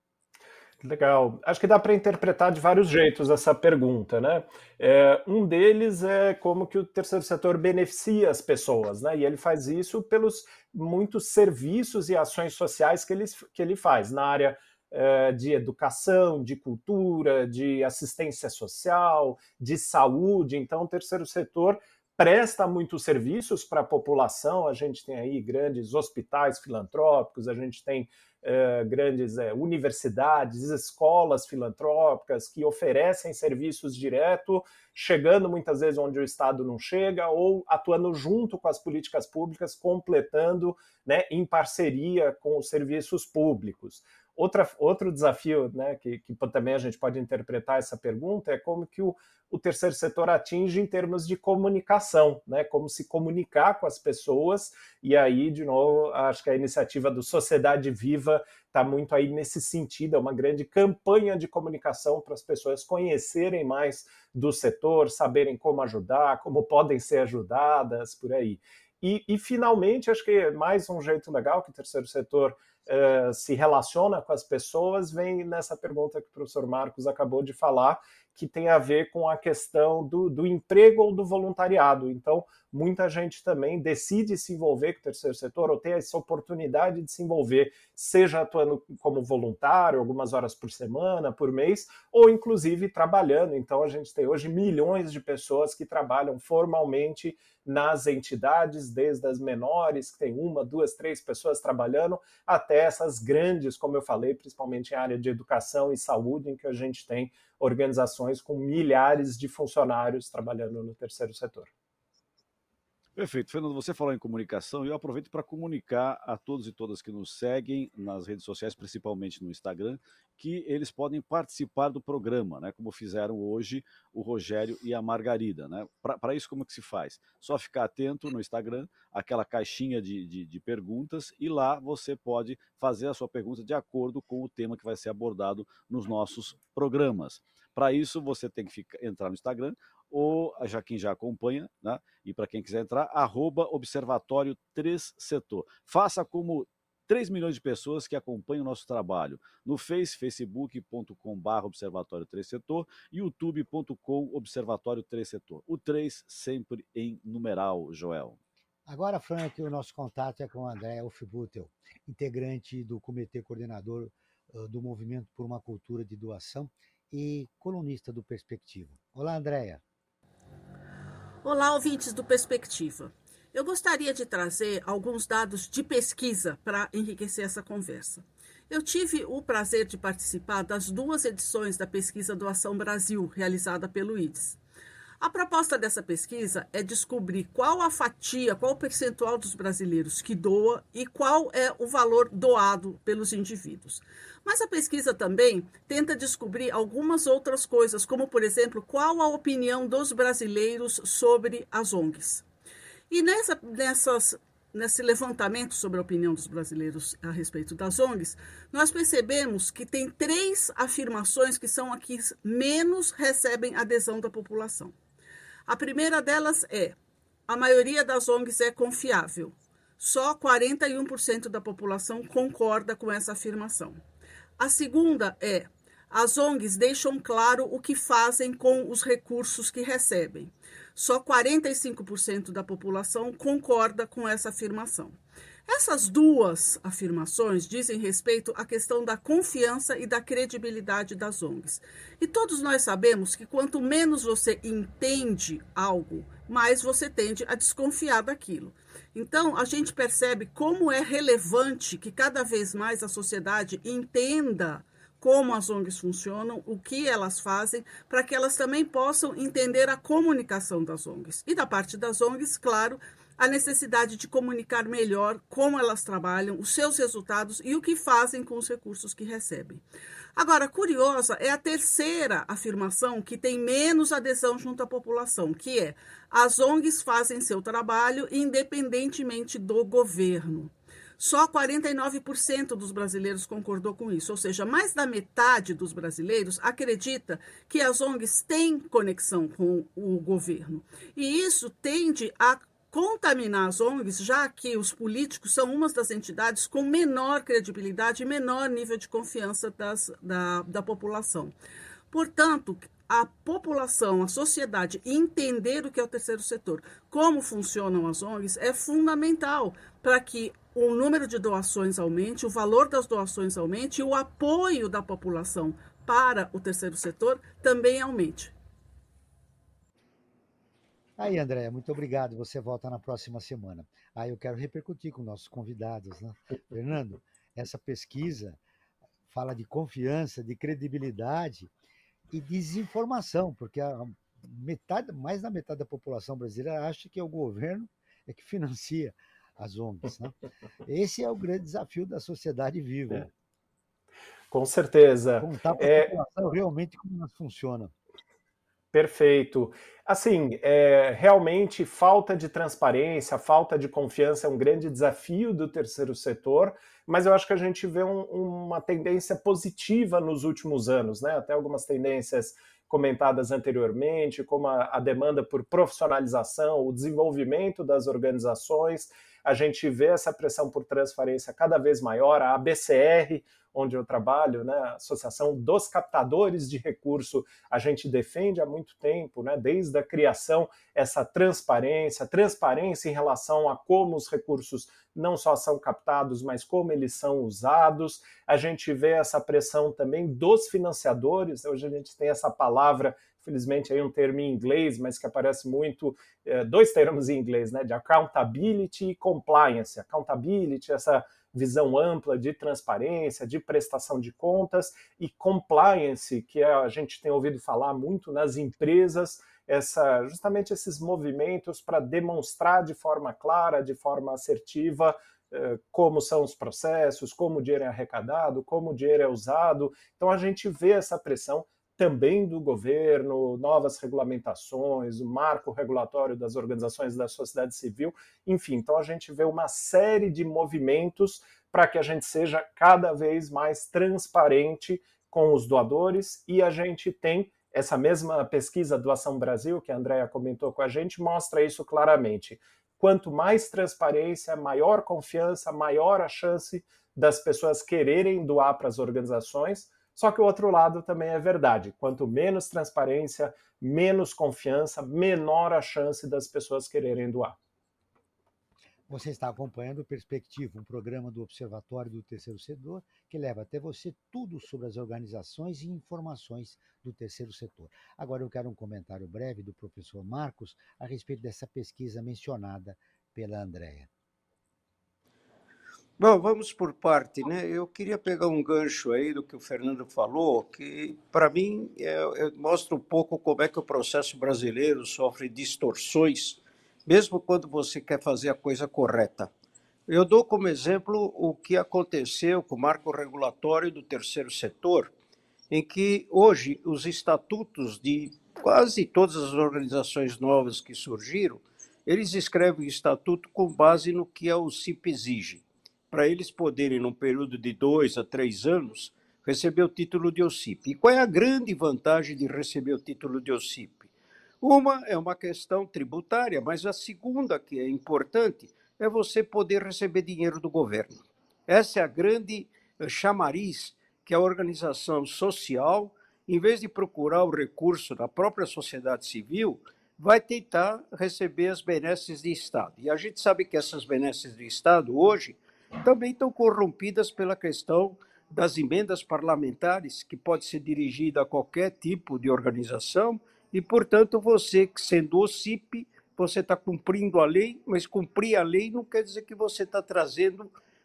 Legal. Acho que dá para interpretar de vários jeitos essa pergunta, né? É, um deles é como que o terceiro setor beneficia as pessoas, né? E ele faz isso pelos muitos serviços e ações sociais que ele, que ele faz na área é, de educação, de cultura, de assistência social, de saúde. Então, o terceiro setor presta muitos serviços para a população. A gente tem aí grandes hospitais filantrópicos, a gente tem Uh, grandes uh, universidades, escolas filantrópicas que oferecem serviços direto, chegando muitas vezes onde o Estado não chega, ou atuando junto com as políticas públicas, completando, né, em parceria com os serviços públicos. Outra, outro desafio, né, que, que também a gente pode interpretar essa pergunta é como que o, o terceiro setor atinge em termos de comunicação, né, como se comunicar com as pessoas, e aí, de novo, acho que a iniciativa do Sociedade Viva está muito aí nesse sentido, é uma grande campanha de comunicação para as pessoas conhecerem mais do setor, saberem como ajudar, como podem ser ajudadas, por aí. E, e finalmente, acho que é mais um jeito legal que o terceiro setor uh, se relaciona com as pessoas, vem nessa pergunta que o professor Marcos acabou de falar, que tem a ver com a questão do, do emprego ou do voluntariado. Então, muita gente também decide se envolver com o terceiro setor ou tem essa oportunidade de se envolver, seja atuando como voluntário, algumas horas por semana, por mês, ou inclusive trabalhando. Então, a gente tem hoje milhões de pessoas que trabalham formalmente nas entidades, desde as menores, que tem uma, duas, três pessoas trabalhando, até essas grandes, como eu falei, principalmente em área de educação e saúde, em que a gente tem organizações com milhares de funcionários trabalhando no terceiro setor. Perfeito. Fernando, você falou em comunicação e eu aproveito para comunicar a todos e todas que nos seguem nas redes sociais, principalmente no Instagram, que eles podem participar do programa, né? Como fizeram hoje o Rogério e a Margarida, né? Para isso, como que se faz? Só ficar atento no Instagram, aquela caixinha de, de, de perguntas, e lá você pode fazer a sua pergunta de acordo com o tema que vai ser abordado nos nossos programas. Para isso, você tem que ficar, entrar no Instagram, ou já quem já acompanha, né? E para quem quiser entrar, arroba Observatório três Setor. Faça como três milhões de pessoas que acompanham o nosso trabalho no Face, facebook ponto com barra Observatório três Setor, youtube ponto com Observatório três Setor. O três sempre em numeral, Joel. Agora, Frank, o nosso contato é com o André Ufbutel, integrante do Comitê Coordenador uh, do Movimento por uma Cultura de Doação e colunista do Perspectiva. Olá, Andréia. Olá, ouvintes do Perspectiva. Eu gostaria de trazer alguns dados de pesquisa para enriquecer essa conversa. Eu tive o prazer de participar das duas edições da pesquisa Doação Brasil, realizada pelo I D S. A proposta dessa pesquisa é descobrir qual a fatia, qual o percentual dos brasileiros que doa e qual é o valor doado pelos indivíduos. Mas a pesquisa também tenta descobrir algumas outras coisas, como, por exemplo, qual a opinião dos brasileiros sobre as O N Gs. E nessa, nessas, nesse levantamento sobre a opinião dos brasileiros a respeito das O N Gs, nós percebemos que tem três afirmações que são aqui menos recebem adesão da população. A primeira delas é: a maioria das O N Gs é confiável. Só quarenta e um por cento da população concorda com essa afirmação. A segunda é: as O N Gs deixam claro o que fazem com os recursos que recebem. Só quarenta e cinco por cento da população concorda com essa afirmação. Essas duas afirmações dizem respeito à questão da confiança e da credibilidade das O N Gs. E todos nós sabemos que quanto menos você entende algo, mais você tende a desconfiar daquilo. Então, a gente percebe como é relevante que cada vez mais a sociedade entenda como as O N Gs funcionam, o que elas fazem, para que elas também possam entender a comunicação das O N Gs. E da parte das O N Gs, claro, a necessidade de comunicar melhor como elas trabalham, os seus resultados e o que fazem com os recursos que recebem. Agora, curiosa é a terceira afirmação que tem menos adesão junto à população, que é: as O N Gs fazem seu trabalho independentemente do governo. Só quarenta e nove por cento dos brasileiros concordou com isso, ou seja, mais da metade dos brasileiros acredita que as O N Gs têm conexão com o governo. E isso tende a contaminar as O N Gs, já que os políticos são uma das entidades com menor credibilidade e menor nível de confiança das, da, da população. Portanto, a população, a sociedade, entender o que é o terceiro setor, como funcionam as O N Gs, é fundamental para que o número de doações aumente, o valor das doações aumente e o apoio da população para o terceiro setor também aumente. Aí, André, muito obrigado. Você volta na próxima semana. Aí eu quero repercutir com nossos convidados, né? Fernando, essa pesquisa fala de confiança, de credibilidade e desinformação, porque a metade, mais da metade da população brasileira acha que é o governo é que financia as O N Gs, né? Esse é o grande desafio da sociedade viva. É. Com certeza. Contar para a é... população realmente como elas funcionam. Perfeito. Assim, é, realmente falta de transparência, falta de confiança é um grande desafio do terceiro setor, mas eu acho que a gente vê um, uma tendência positiva nos últimos anos, né? Até algumas tendências comentadas anteriormente, como a, a demanda por profissionalização, o desenvolvimento das organizações. A gente vê essa pressão por transparência cada vez maior. A A B C R, onde eu trabalho, né, a Associação dos Captadores de Recurso, a gente defende há muito tempo, né, desde a criação, essa transparência, transparência em relação a como os recursos não só são captados, mas como eles são usados. A gente vê essa pressão também dos financiadores. Hoje a gente tem essa palavra, infelizmente aí um termo em inglês, mas que aparece muito, é, dois termos em inglês, né, de accountability e compliance. Accountability, essa visão ampla de transparência, de prestação de contas, e compliance, que a gente tem ouvido falar muito nas empresas, essa, justamente esses movimentos para demonstrar de forma clara, de forma assertiva, como são os processos, como o dinheiro é arrecadado, como o dinheiro é usado. Então a gente vê essa pressão também do governo, novas regulamentações, o marco regulatório das organizações da sociedade civil, enfim, então a gente vê uma série de movimentos para que a gente seja cada vez mais transparente com os doadores, e a gente tem essa mesma pesquisa Doação Brasil, que a Andréia comentou com a gente, mostra isso claramente. Quanto mais transparência, maior confiança, maior a chance das pessoas quererem doar para as organizações. Só que o outro lado também é verdade. Quanto menos transparência, menos confiança, menor a chance das pessoas quererem doar. Você está acompanhando o Perspectiva, um programa do Observatório do Terceiro Setor, que leva até você tudo sobre as organizações e informações do terceiro setor. Agora eu quero um comentário breve do professor Marcos a respeito dessa pesquisa mencionada pela Andréa. Bom, vamos por parte, né? Eu queria pegar um gancho aí do que o Fernando falou, que para mim é, é, mostra um pouco como é que o processo brasileiro sofre distorções, mesmo quando você quer fazer a coisa correta. Eu dou como exemplo o que aconteceu com o marco regulatório do terceiro setor, em que hoje os estatutos de quase todas as organizações novas que surgiram, eles escrevem o estatuto com base no que a O C I P exige, para eles poderem, num período de dois a três anos, receber o título de O C I P. E qual é a grande vantagem de receber o título de O C I P? Uma é uma questão tributária, mas a segunda, que é importante, é você poder receber dinheiro do governo. Essa é a grande chamariz que a organização social, em vez de procurar o recurso da própria sociedade civil, vai tentar receber as benesses de Estado. E a gente sabe que essas benesses do Estado, hoje, também estão corrompidas pela questão das emendas parlamentares, que pode ser dirigida a qualquer tipo de organização, e, portanto, você, sendo o C I P, você está cumprindo a lei, mas cumprir a lei não quer dizer que você está trazendo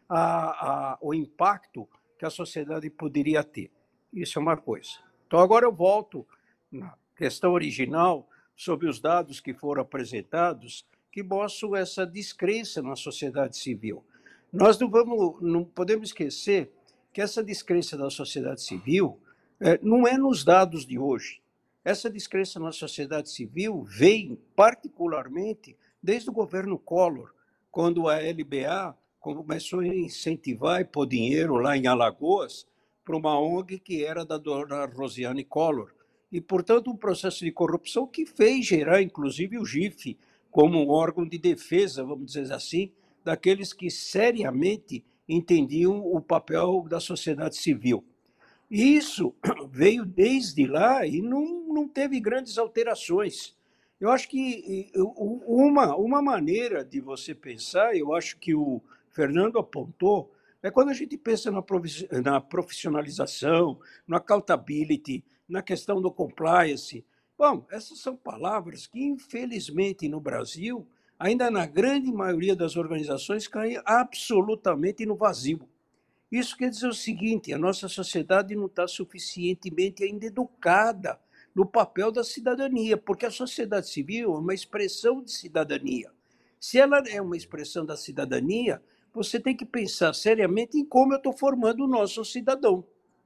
a, a, o impacto que a sociedade poderia ter. Isso é uma coisa. Então, agora eu volto na questão original sobre os dados que foram apresentados, que mostram essa descrença na sociedade civil. Nós não, vamos, não podemos esquecer que essa descrença da sociedade civil é, não é nos dados de hoje. Essa descrença na sociedade civil vem particularmente desde o governo Collor, quando a L B A começou a incentivar e pôr dinheiro lá em Alagoas para uma O N G que era da dona Rosiane Collor. E, portanto, um processo de corrupção que fez gerar, inclusive, o G I F como um órgão de defesa, vamos dizer assim, daqueles que seriamente entendiam o papel da sociedade civil. E isso veio desde lá e não, não teve grandes alterações. Eu acho que uma, uma maneira de você pensar, eu acho que o Fernando apontou, é quando a gente pensa na, na profissionalização, na accountability, na questão do compliance. Bom, essas são palavras que, infelizmente, no Brasil, ainda na grande maioria das organizações, caem absolutamente no vazio. Isso quer dizer o seguinte, a nossa sociedade não está suficientemente ainda educada no papel da cidadania, porque a sociedade civil é uma expressão de cidadania. Se ela é uma expressão da cidadania, você tem que pensar seriamente em como eu estou formando o nosso cidadão.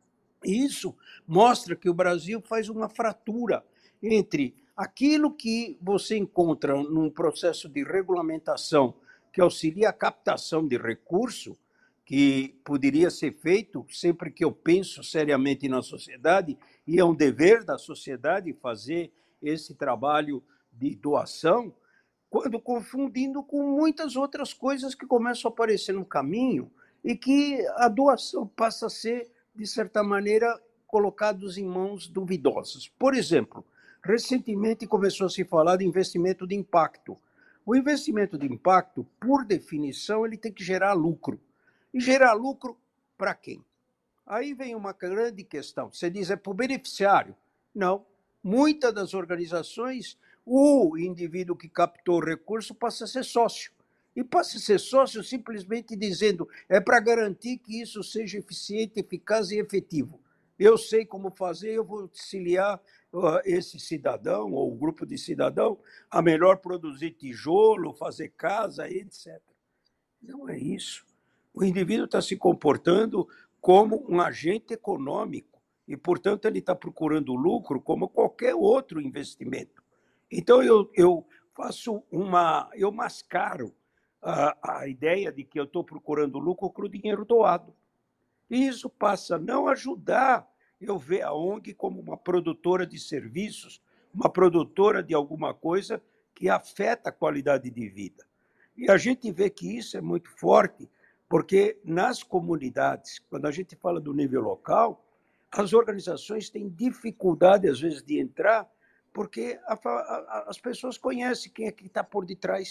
Isso mostra que o Brasil faz uma fratura entre aquilo que você encontra num processo de regulamentação que auxilia a captação de recurso, que poderia ser feito sempre que eu penso seriamente na sociedade, e é um dever da sociedade fazer esse trabalho de doação, quando confundindo com muitas outras coisas que começam a aparecer no caminho e que a doação passa a ser, de certa maneira, colocados em mãos duvidosas. Por exemplo, recentemente começou a se falar de investimento de impacto. O investimento de impacto, por definição, ele tem que gerar lucro. E gerar lucro para quem? Aí vem uma grande questão. Você diz, é para o beneficiário? Não. Muitas das organizações, o indivíduo que captou o recurso passa a ser sócio. E passa a ser sócio simplesmente dizendo, é para garantir que isso seja eficiente, eficaz e efetivo. Eu sei como fazer, eu vou auxiliar uh, esse cidadão ou o grupo de cidadão a melhor produzir tijolo, fazer casa, etcétera. Não é isso. O indivíduo está se comportando como um agente econômico e, portanto, ele está procurando lucro como qualquer outro investimento. Então, eu, eu faço uma... eu mascaro a, a ideia de que eu estou procurando lucro com o dinheiro doado. E isso passa a não ajudar eu ver a O N G como uma produtora de serviços, uma produtora de alguma coisa que afeta a qualidade de vida. E a gente vê que isso é muito forte, porque nas comunidades, quando a gente fala do nível local, as organizações têm dificuldade, às vezes, de entrar, porque a, a, as pessoas conhecem quem é que está por detrás.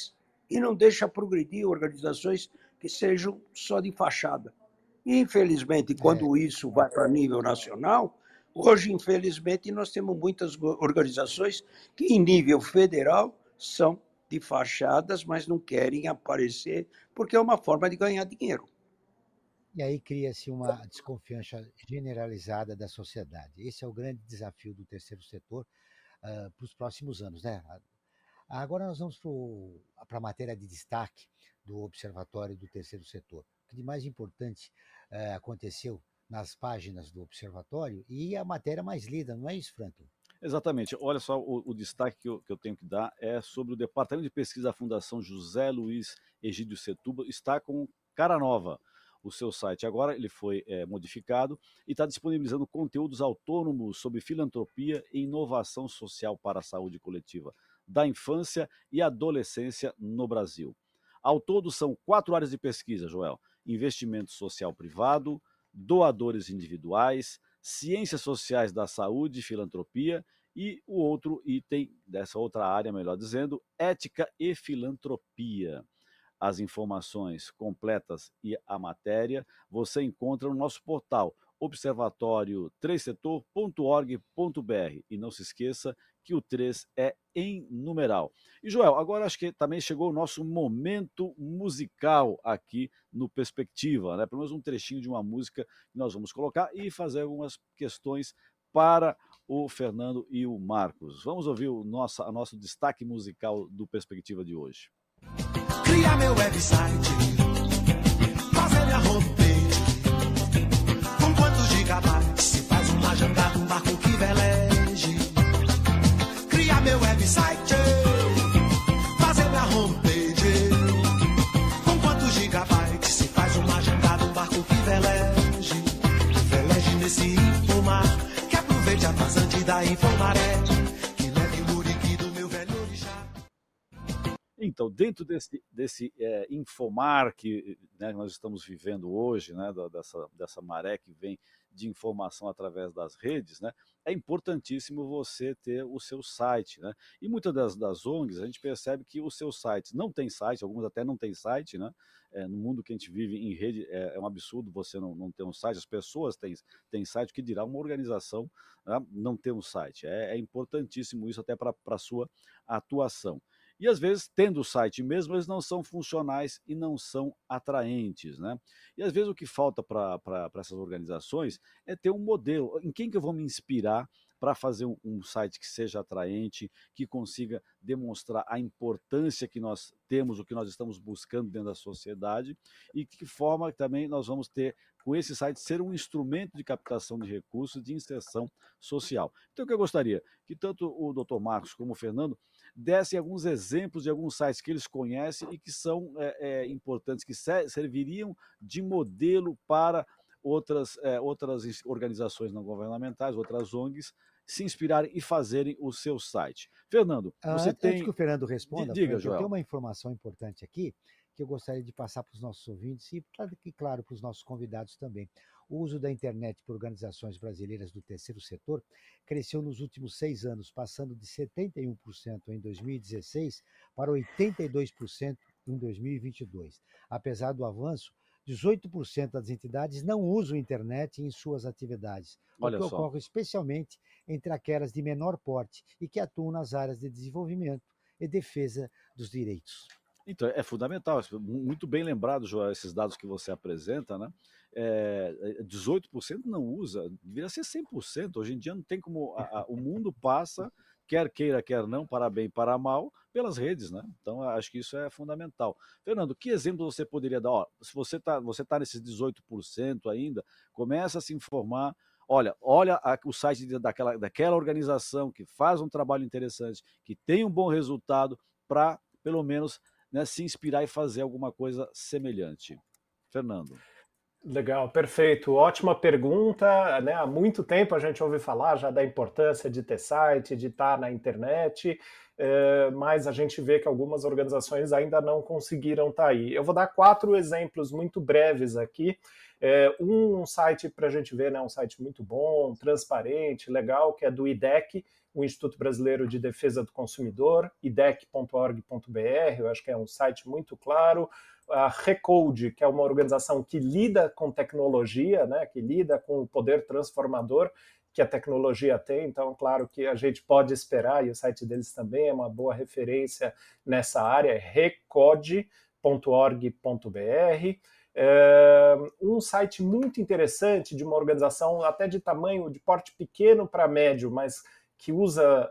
e não deixa progredir organizações que sejam só de fachada. E, infelizmente, quando é. isso vai para nível nacional, hoje, infelizmente, nós temos muitas organizações que, em nível federal, são de fachadas, mas não querem aparecer, porque é uma forma de ganhar dinheiro. E aí cria-se uma desconfiança generalizada da sociedade. Esse é o grande desafio do terceiro setor uh, para os próximos anos, né? Agora nós vamos para a matéria de destaque do Observatório do Terceiro Setor. O que de mais importante uh, aconteceu nas páginas do Observatório e a matéria mais lida, não é isso, Franklin? Exatamente. Olha só, o, o destaque que eu, que eu tenho que dar é sobre o Departamento de Pesquisa da Fundação José Luiz Egídio Setúbal, está com cara nova. O seu site agora ele foi é, modificado e está disponibilizando conteúdos autônomos sobre filantropia e inovação social para a saúde coletiva da infância e adolescência no Brasil. Ao todo são quatro áreas de pesquisa, Joel: investimento social privado, doadores individuais, ciências sociais da saúde e filantropia, e o outro item dessa outra área, melhor dizendo, ética e filantropia. As informações completas e a matéria você encontra no nosso portal observatório três setor ponto org ponto br. E não se esqueça que o três é em numeral. E, Joel, agora acho que também chegou o nosso momento musical aqui no Perspectiva, né? Pelo menos um trechinho de uma música que nós vamos colocar e fazer algumas questões para o Fernando e o Marcos. Vamos ouvir o nosso, o nosso destaque musical do Perspectiva de hoje. Criar meu website, fazer minha homepage, com quantos gigabytes se faz uma jangada, um barco que veleje. Criar meu website, fazer minha homepage, com quantos gigabytes se faz uma jangada, um barco que veleje. Veleje nesse infomar, que aproveite a vazante da Infomaré, que leve o muriqui do meu velho orixá. Então, dentro desse, desse é, infomar que né, nós estamos vivendo hoje, né, dessa, dessa maré que vem de informação através das redes, né, é importantíssimo você ter o seu site. Né? E muitas das, das O N Gs, a gente percebe que os seus sites não têm site, alguns até não têm site. Né? É, no mundo que a gente vive em rede, é, é um absurdo você não, não ter um site, as pessoas têm, têm site, que dirá uma organização, né, não ter um site. É, é importantíssimo isso até para a sua atuação. E às vezes, tendo o site mesmo, eles não são funcionais e não são atraentes. Né? E às vezes o que falta para essas organizações é ter um modelo. Em quem que eu vou me inspirar para fazer um, um site que seja atraente, que consiga demonstrar a importância que nós temos, o que nós estamos buscando dentro da sociedade, e que forma também nós vamos ter, com esse site, ser um instrumento de captação de recursos, de inserção social. Então, o que eu gostaria? Que tanto o doutor Marcos como o Fernando dessem alguns exemplos de alguns sites que eles conhecem e que são é, é, importantes, que serviriam de modelo para outras, é, outras organizações não governamentais, outras O N Gs, se inspirarem e fazerem o seu site. Fernando, você ah, tem... Antes que o Fernando responda, diga, Frank, Joel. eu tenho uma informação importante aqui que eu gostaria de passar para os nossos ouvintes e, claro, para os nossos convidados também. O uso da internet por organizações brasileiras do terceiro setor cresceu nos últimos seis anos, passando de setenta e um por cento em dois mil e dezesseis para oitenta e dois por cento em dois mil e vinte e dois. Apesar do avanço, dezoito por cento das entidades não usam a internet em suas atividades, o Olha que só. ocorre especialmente entre aquelas de menor porte e que atuam nas áreas de desenvolvimento e defesa dos direitos. Então, é fundamental, muito bem lembrado, Joel, esses dados que você apresenta, né? É, dezoito por cento não usa, deveria ser cem por cento. Hoje em dia não tem como, a, a, o mundo passa, quer queira, quer não, para bem, para mal, pelas redes, né? Então, acho que isso é fundamental. Fernando, que exemplo você poderia dar? Ó, se você está você tá nesses dezoito por cento ainda, começa a se informar. Olha, olha a, o site daquela, daquela organização que faz um trabalho interessante, que tem um bom resultado, para, pelo menos, né, se inspirar e fazer alguma coisa semelhante. Fernando. Legal, perfeito. Ótima pergunta. Né? Há muito tempo a gente ouve falar já da importância de ter site, de estar na internet, é, mas a gente vê que algumas organizações ainda não conseguiram estar aí. Eu vou dar quatro exemplos muito breves aqui. É, um site para a gente ver, né, um site muito bom, transparente, legal, que é do I D E C, o Instituto Brasileiro de Defesa do Consumidor, i d e c ponto org ponto b r, eu acho que é um site muito claro. A Recode, que é uma organização que lida com tecnologia, né, que lida com o poder transformador que a tecnologia tem, então, claro que a gente pode esperar, e o site deles também é uma boa referência nessa área, é recode ponto org ponto b r. É um site muito interessante de uma organização até de tamanho, de porte pequeno para médio, mas que usa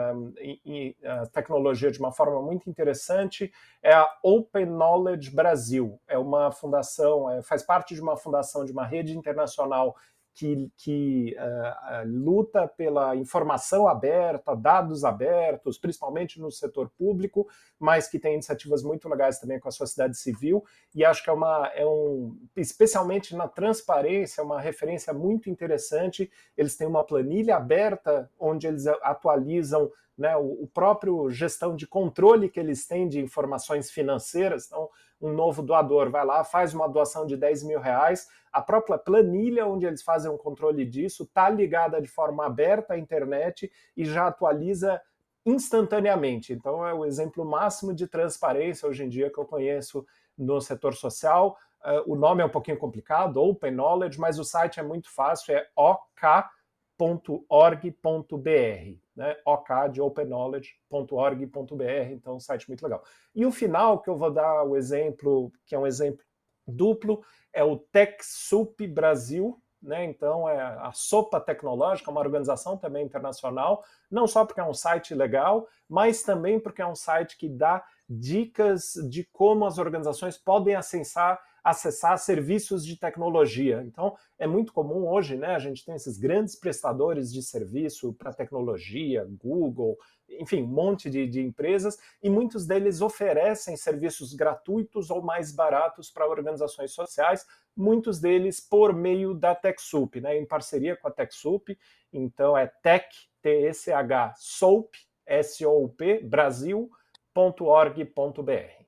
uh, a tecnologia de uma forma muito interessante, é a Open Knowledge Brasil. É uma fundação, é, faz parte de uma fundação de uma rede internacional que, que uh, luta pela informação aberta, dados abertos, principalmente no setor público, mas que tem iniciativas muito legais também com a sociedade civil, e acho que é uma, é um, especialmente na transparência, uma referência muito interessante. Eles têm uma planilha aberta, onde eles atualizam, né, o, o próprio gestão de controle que eles têm de informações financeiras. Então, um novo doador vai lá, faz uma doação de dez mil reais, a própria planilha onde eles fazem um controle disso está ligada de forma aberta à internet e já atualiza instantaneamente. Então, é o exemplo máximo de transparência hoje em dia que eu conheço no setor social. Uh, o nome é um pouquinho complicado, Open Knowledge, mas o site é muito fácil, é o k ponto org ponto b r, né? ok de open knowledge ponto org ponto b r, então um site muito legal. E o final, que eu vou dar o exemplo, que é um exemplo duplo, é o TechSoup Brasil, né? Então é a Sopa Tecnológica, uma organização também internacional, não só porque é um site legal, mas também porque é um site que dá dicas de como as organizações podem acessar acessar serviços de tecnologia. Então, é muito comum hoje, né? A gente tem esses grandes prestadores de serviço para tecnologia, Google, enfim, um monte de, de empresas, e muitos deles oferecem serviços gratuitos ou mais baratos para organizações sociais, muitos deles por meio da TechSoup, né? Em parceria com a TechSoup. Então, é tech, T E C H, Soup, S O U P, brasil ponto org ponto b r.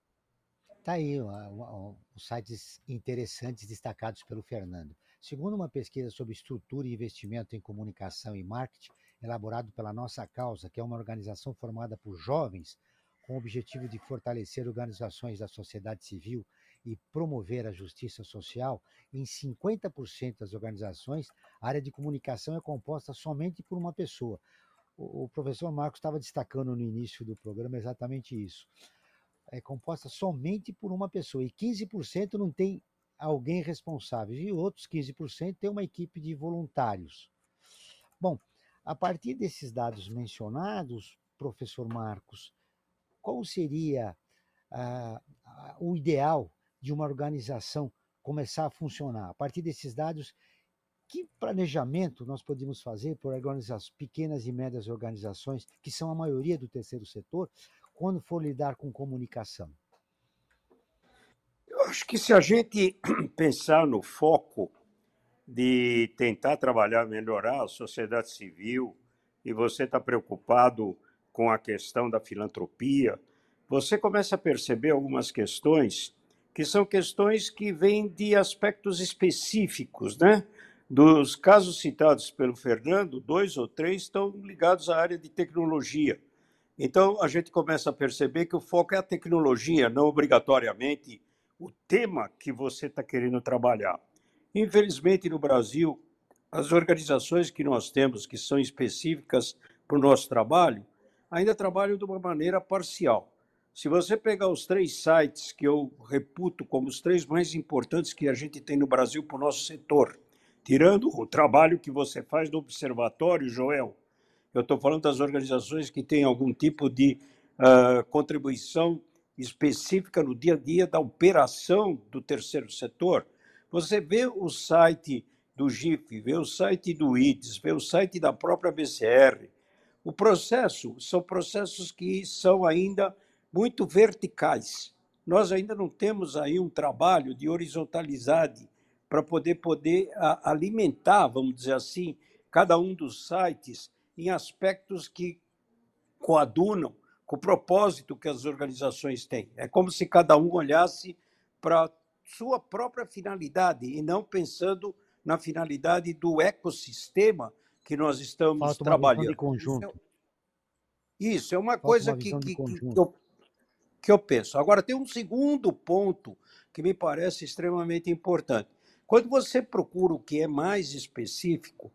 Está aí os sites interessantes destacados pelo Fernando. Segundo uma pesquisa sobre estrutura e investimento em comunicação e marketing, elaborado pela Nossa Causa, que é uma organização formada por jovens com o objetivo de fortalecer organizações da sociedade civil e promover a justiça social, em cinquenta por cento das organizações, a área de comunicação é composta somente por uma pessoa. O professor Marcos estava destacando no início do programa exatamente isso. É composta somente por uma pessoa, e quinze por cento não tem alguém responsável, e outros quinze por cento tem uma equipe de voluntários. Bom, a partir desses dados mencionados, professor Marcos, qual seria ah, o ideal de uma organização começar a funcionar? A partir desses dados, que planejamento nós podemos fazer por organizações, pequenas e médias organizações, que são a maioria do terceiro setor, quando for lidar com comunicação? Eu acho que se a gente pensar no foco de tentar trabalhar, melhorar a sociedade civil, e você está preocupado com a questão da filantropia, você começa a perceber algumas questões que são questões que vêm de aspectos específicos, né? Dos casos citados pelo Fernando, dois ou três estão ligados à área de tecnologia. Então, a gente começa a perceber que o foco é a tecnologia, não obrigatoriamente o tema que você está querendo trabalhar. Infelizmente, no Brasil, as organizações que nós temos, que são específicas para o nosso trabalho, ainda trabalham de uma maneira parcial. Se você pegar os três sites que eu reputo como os três mais importantes que a gente tem no Brasil para o nosso setor, tirando o trabalho que você faz no Observatório, Joel, eu estou falando das organizações que têm algum tipo de uh, contribuição específica no dia a dia da operação do terceiro setor. Você vê o site do G I F, vê o site do I D E S, vê o site da própria B C R. O processo são processos que são ainda muito verticais. Nós ainda não temos aí um trabalho de horizontalidade para poder, poder a, alimentar, vamos dizer assim, cada um dos sites em aspectos que coadunam com o propósito que as organizações têm. É como se cada um olhasse para sua própria finalidade e não pensando na finalidade do ecossistema que nós estamos Falta uma trabalhando. visão de conjunto. Isso é uma Falta coisa uma que, visão de que, que, conjunto. eu, que eu penso. Agora, tem um segundo ponto que me parece extremamente importante. Quando você procura o que é mais específico,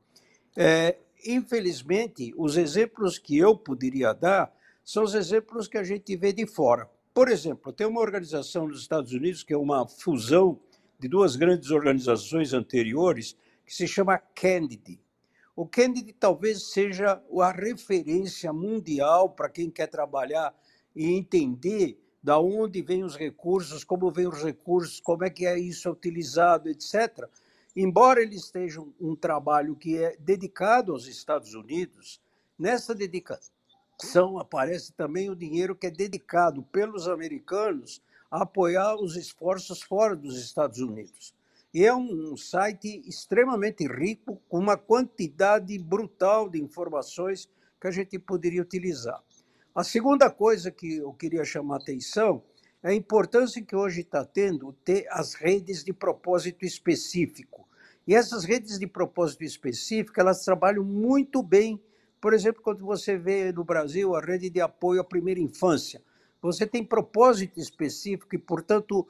é, infelizmente, os exemplos que eu poderia dar são os exemplos que a gente vê de fora. Por exemplo, tem uma organização nos Estados Unidos que é uma fusão de duas grandes organizações anteriores que se chama Candid. O Candid talvez seja a referência mundial para quem quer trabalhar e entender da onde vêm os recursos, como vêm os recursos, como é que é isso utilizado, etcétera. Embora eles estejam um trabalho que é dedicado aos Estados Unidos, nessa dedicação aparece também o dinheiro que é dedicado pelos americanos a apoiar os esforços fora dos Estados Unidos. E é um site extremamente rico, com uma quantidade brutal de informações que a gente poderia utilizar. A segunda coisa que eu queria chamar a atenção é a importância que hoje está tendo ter as redes de propósito específico. E essas redes de propósito específico, elas trabalham muito bem. Por exemplo, quando você vê no Brasil a rede de apoio à primeira infância, você tem propósito específico e, portanto,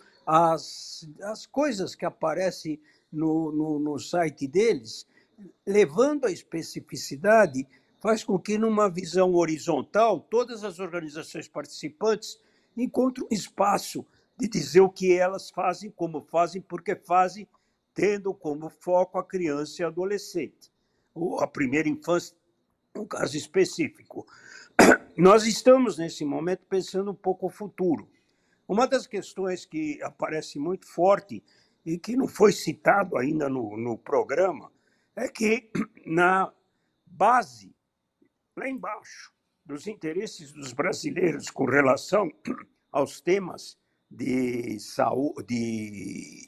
as, as coisas que aparecem no, no, no site deles, levando a especificidade, faz com que, numa visão horizontal, todas as organizações participantes encontrem um espaço de dizer o que elas fazem, como fazem, porque fazem, tendo como foco a criança e a adolescente, ou a primeira infância, um caso específico. Nós estamos, nesse momento, pensando um pouco o futuro. Uma das questões que aparece muito forte e que não foi citado ainda no, no programa é que, na base, lá embaixo, dos interesses dos brasileiros com relação aos temas de saúde, de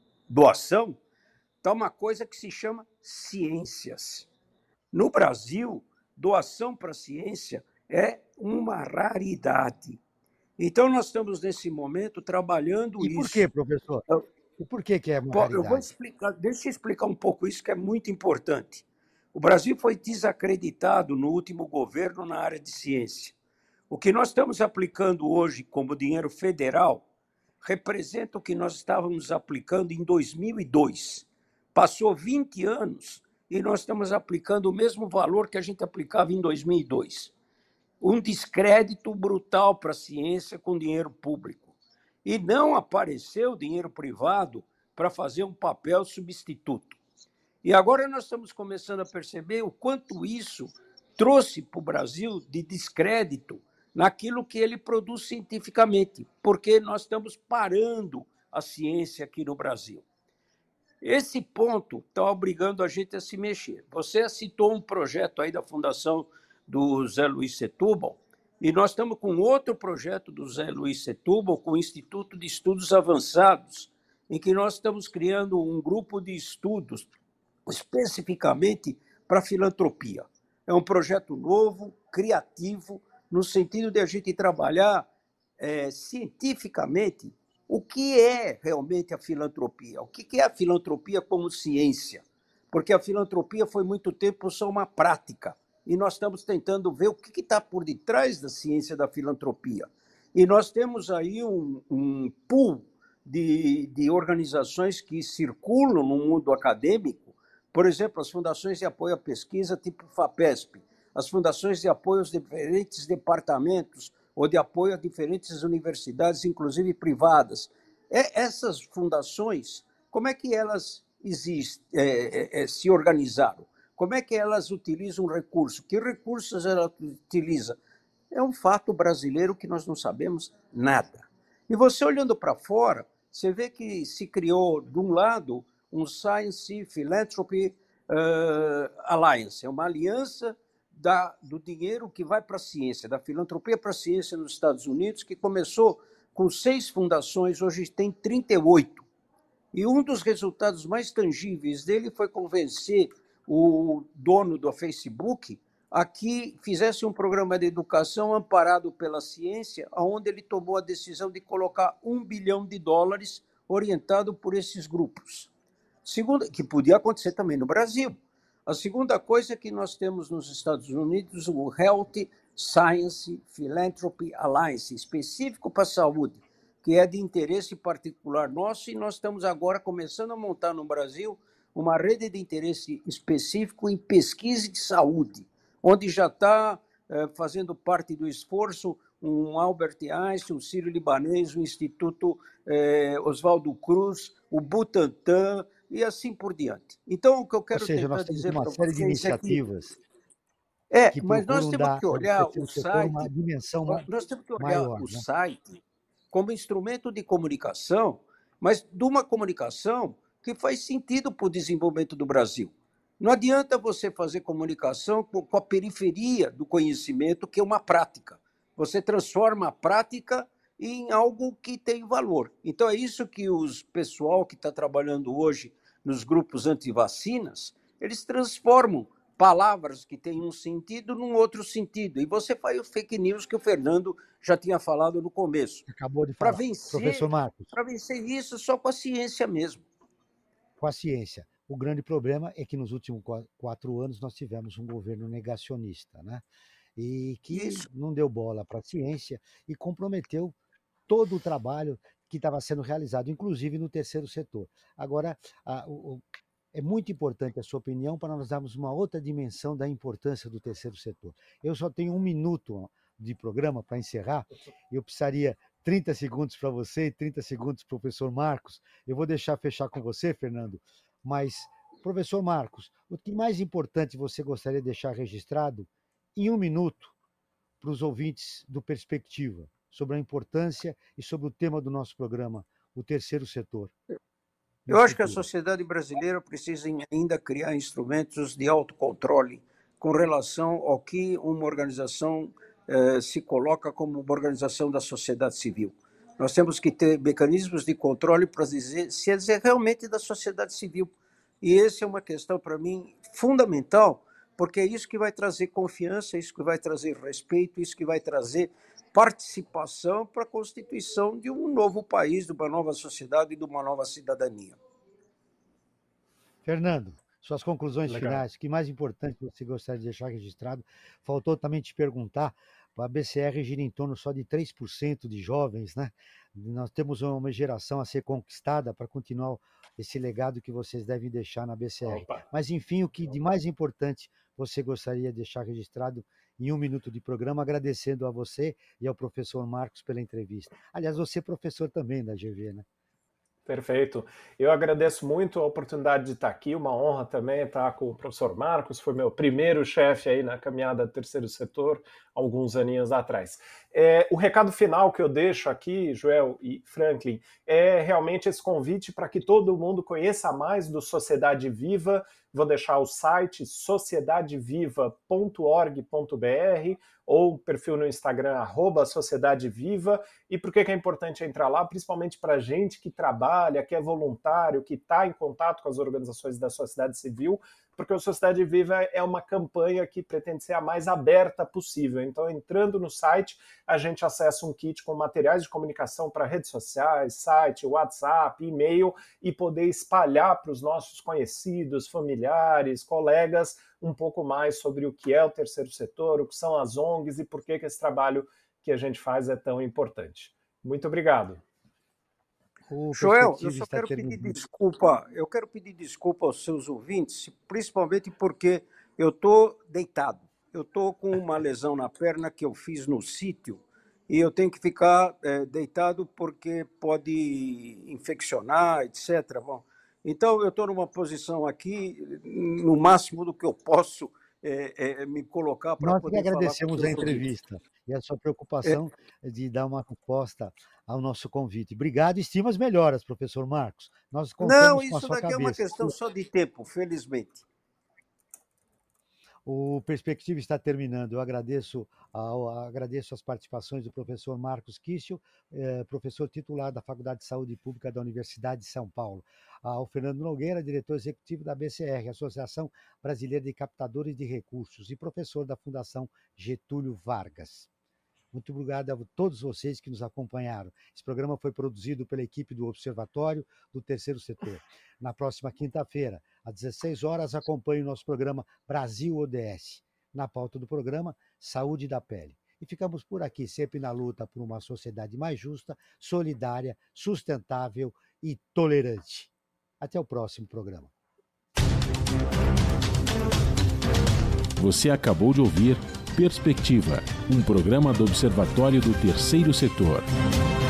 doação, está uma coisa que se chama ciências. No Brasil, doação para a ciência é uma raridade. Então, nós estamos, nesse momento, trabalhando E isso. por quê, professor? E por que, que é uma Pô, eu vou raridade? explicar, deixa eu explicar um pouco isso, que é muito importante. O Brasil foi desacreditado no último governo na área de ciência. O que nós estamos aplicando hoje como dinheiro federal representa o que nós estávamos aplicando em dois mil e dois. Passou vinte anos e nós estamos aplicando o mesmo valor que a gente aplicava em dois mil e dois. Um descrédito brutal para a ciência com dinheiro público. E não apareceu dinheiro privado para fazer um papel substituto. E agora nós estamos começando a perceber o quanto isso trouxe para o Brasil de descrédito naquilo que ele produz cientificamente, porque nós estamos parando a ciência aqui no Brasil. Esse ponto está obrigando a gente a se mexer. Você citou um projeto aí da Fundação do Zé Luiz Setúbal, e nós estamos com outro projeto do Zé Luiz Setúbal, com o Instituto de Estudos Avançados, em que nós estamos criando um grupo de estudos especificamente para filantropia. É um projeto novo, criativo, no sentido de a gente trabalhar é, cientificamente o que é realmente a filantropia, o que é a filantropia como ciência, porque a filantropia foi muito tempo só uma prática, e nós estamos tentando ver o que está por detrás da ciência da filantropia. E nós temos aí um, um pool de, de organizações que circulam no mundo acadêmico, por exemplo, as fundações de apoio à pesquisa tipo FAPESP, as fundações de apoio aos diferentes departamentos ou de apoio a diferentes universidades, inclusive privadas. É, essas fundações, como é que elas existem, é, é, se organizaram? Como é que elas utilizam recurso? Que recursos elas utilizam? É um fato brasileiro que nós não sabemos nada. E você olhando para fora, você vê que se criou, de um lado, um Science Philanthropy uh, Alliance, é uma aliança da, do dinheiro que vai para a ciência, da filantropia para a ciência nos Estados Unidos, que começou com seis fundações, hoje tem trinta e oito. E um dos resultados mais tangíveis dele foi convencer o dono do Facebook aqui fizesse um programa de educação amparado pela ciência, onde ele tomou a decisão de colocar um bilhão de dólares orientado por esses grupos. Segunda, que podia acontecer também no Brasil. A segunda coisa é que nós temos nos Estados Unidos o Health Science Philanthropy Alliance, específico para a saúde, que é de interesse particular nosso, e nós estamos agora começando a montar no Brasil uma rede de interesse específico em pesquisa de saúde, onde já está eh, fazendo parte do esforço um Albert Einstein, um Sírio-Libanês, o Instituto eh, Oswaldo Cruz, o Butantan e assim por diante. Então, o que eu quero Ou seja, tentar nós temos dizer uma para série de vocês é que iniciativas é, que mas nós procuram temos dar que ao olhar terceiro o setor uma site, dimensão ma- nós temos que olhar maior, o né? site como instrumento de comunicação, mas de uma comunicação que faz sentido para o desenvolvimento do Brasil. Não adianta você fazer comunicação com com a periferia do conhecimento, que é uma prática. Você transforma a prática em algo que tem valor. Então, é isso que os pessoal que está trabalhando hoje nos grupos antivacinas, eles transformam palavras que têm um sentido num outro sentido. E você faz o fake news que o Fernando já tinha falado no começo. Acabou de Para falar. vencer, Professor Marcos, para vencer isso, só com a ciência mesmo. com a ciência. O grande problema é que nos últimos qua- quatro anos nós tivemos um governo negacionista, né? E que Isso. não deu bola para a ciência e comprometeu todo o trabalho que estava sendo realizado, inclusive no terceiro setor. Agora, a- o- o- é muito importante a sua opinião para nós darmos uma outra dimensão da importância do terceiro setor. Eu só tenho um minuto de programa para encerrar. Eu precisaria trinta segundos para você e trinta segundos para o professor Marcos. Eu vou deixar fechar com você, Fernando, mas, professor Marcos, o que mais importante você gostaria de deixar registrado em um minuto para os ouvintes do Perspectiva, sobre a importância e sobre o tema do nosso programa, o terceiro setor? Eu acho que a sociedade brasileira precisa ainda criar instrumentos de autocontrole com relação ao que uma organização eh, se coloca como uma organização da sociedade civil. Nós temos que ter mecanismos de controle para dizer se é realmente da sociedade civil. E essa é uma questão, para mim, fundamental, porque é isso que vai trazer confiança, é isso que vai trazer respeito, é isso que vai trazer participação para a constituição de um novo país, de uma nova sociedade e de uma nova cidadania. Fernando, suas conclusões Legal. finais, o que mais importante você gostaria de deixar registrado? Faltou também te perguntar, a B C R gira em torno só de três por cento de jovens, né? Nós temos uma geração a ser conquistada para continuar esse legado que vocês devem deixar na B C R. Opa. Mas, enfim, o que de mais importante você gostaria de deixar registrado em um minuto de programa, agradecendo a você e ao professor Marcos pela entrevista. Aliás, você é professor também da G V, né? Perfeito. Eu agradeço muito a oportunidade de estar aqui, uma honra também estar com o professor Marcos, foi meu primeiro chefe aí na caminhada do terceiro setor, alguns aninhos atrás. É, o recado final que eu deixo aqui, Joel e Franklin, é realmente esse convite para que todo mundo conheça mais do Sociedade Viva. Vou deixar o site sociedade viva ponto org ponto br ou perfil no Instagram, arroba Sociedade Viva. E por que que é importante entrar lá? Principalmente para gente que trabalha, que é voluntário, que está em contato com as organizações da sociedade civil, porque o Sociedade Viva é uma campanha que pretende ser a mais aberta possível. Então, entrando no site, a gente acessa um kit com materiais de comunicação para redes sociais, site, WhatsApp, e-mail, e poder espalhar para os nossos conhecidos, familiares, colegas, um pouco mais sobre o que é o terceiro setor, o que são as O N Gs e por que que esse trabalho que a gente faz é tão importante. Muito obrigado. O Joel, eu Perspectiva só está quero pedir terminando. desculpa, eu quero pedir desculpa aos seus ouvintes, principalmente porque eu estou deitado. Eu estou com uma lesão na perna que eu fiz no sítio e eu tenho que ficar é, deitado porque pode infeccionar, etcétera. Bom, então, eu estou numa posição aqui, no máximo do que eu posso é, é, me colocar para Nós que poder falar com agradecemos os a seus ouvintes. entrevista e a sua preocupação de dar uma resposta ao nosso convite. Obrigado e estimas melhoras, professor Marcos. Nós Não, contamos com a isso sua daqui é uma cabeça. questão só de tempo, felizmente. O Perspectiva está terminando. Eu agradeço, ao, agradeço as participações do professor Marcos Kischel, eh, professor titular da Faculdade de Saúde Pública da Universidade de São Paulo, ao Fernando Nogueira, diretor executivo da B C R, Associação Brasileira de Captadores de Recursos, e professor da Fundação Getúlio Vargas. Muito obrigado a todos vocês que nos acompanharam. Esse programa foi produzido pela equipe do Observatório do Terceiro Setor. Na próxima quinta-feira, às dezesseis horas, acompanhe o nosso programa Brasil O D S. Na pauta do programa, Saúde da Pele. E ficamos por aqui, sempre na luta por uma sociedade mais justa, solidária, sustentável e tolerante. Até o próximo programa. Você acabou de ouvir Perspectiva, um programa do Observatório do Terceiro Setor.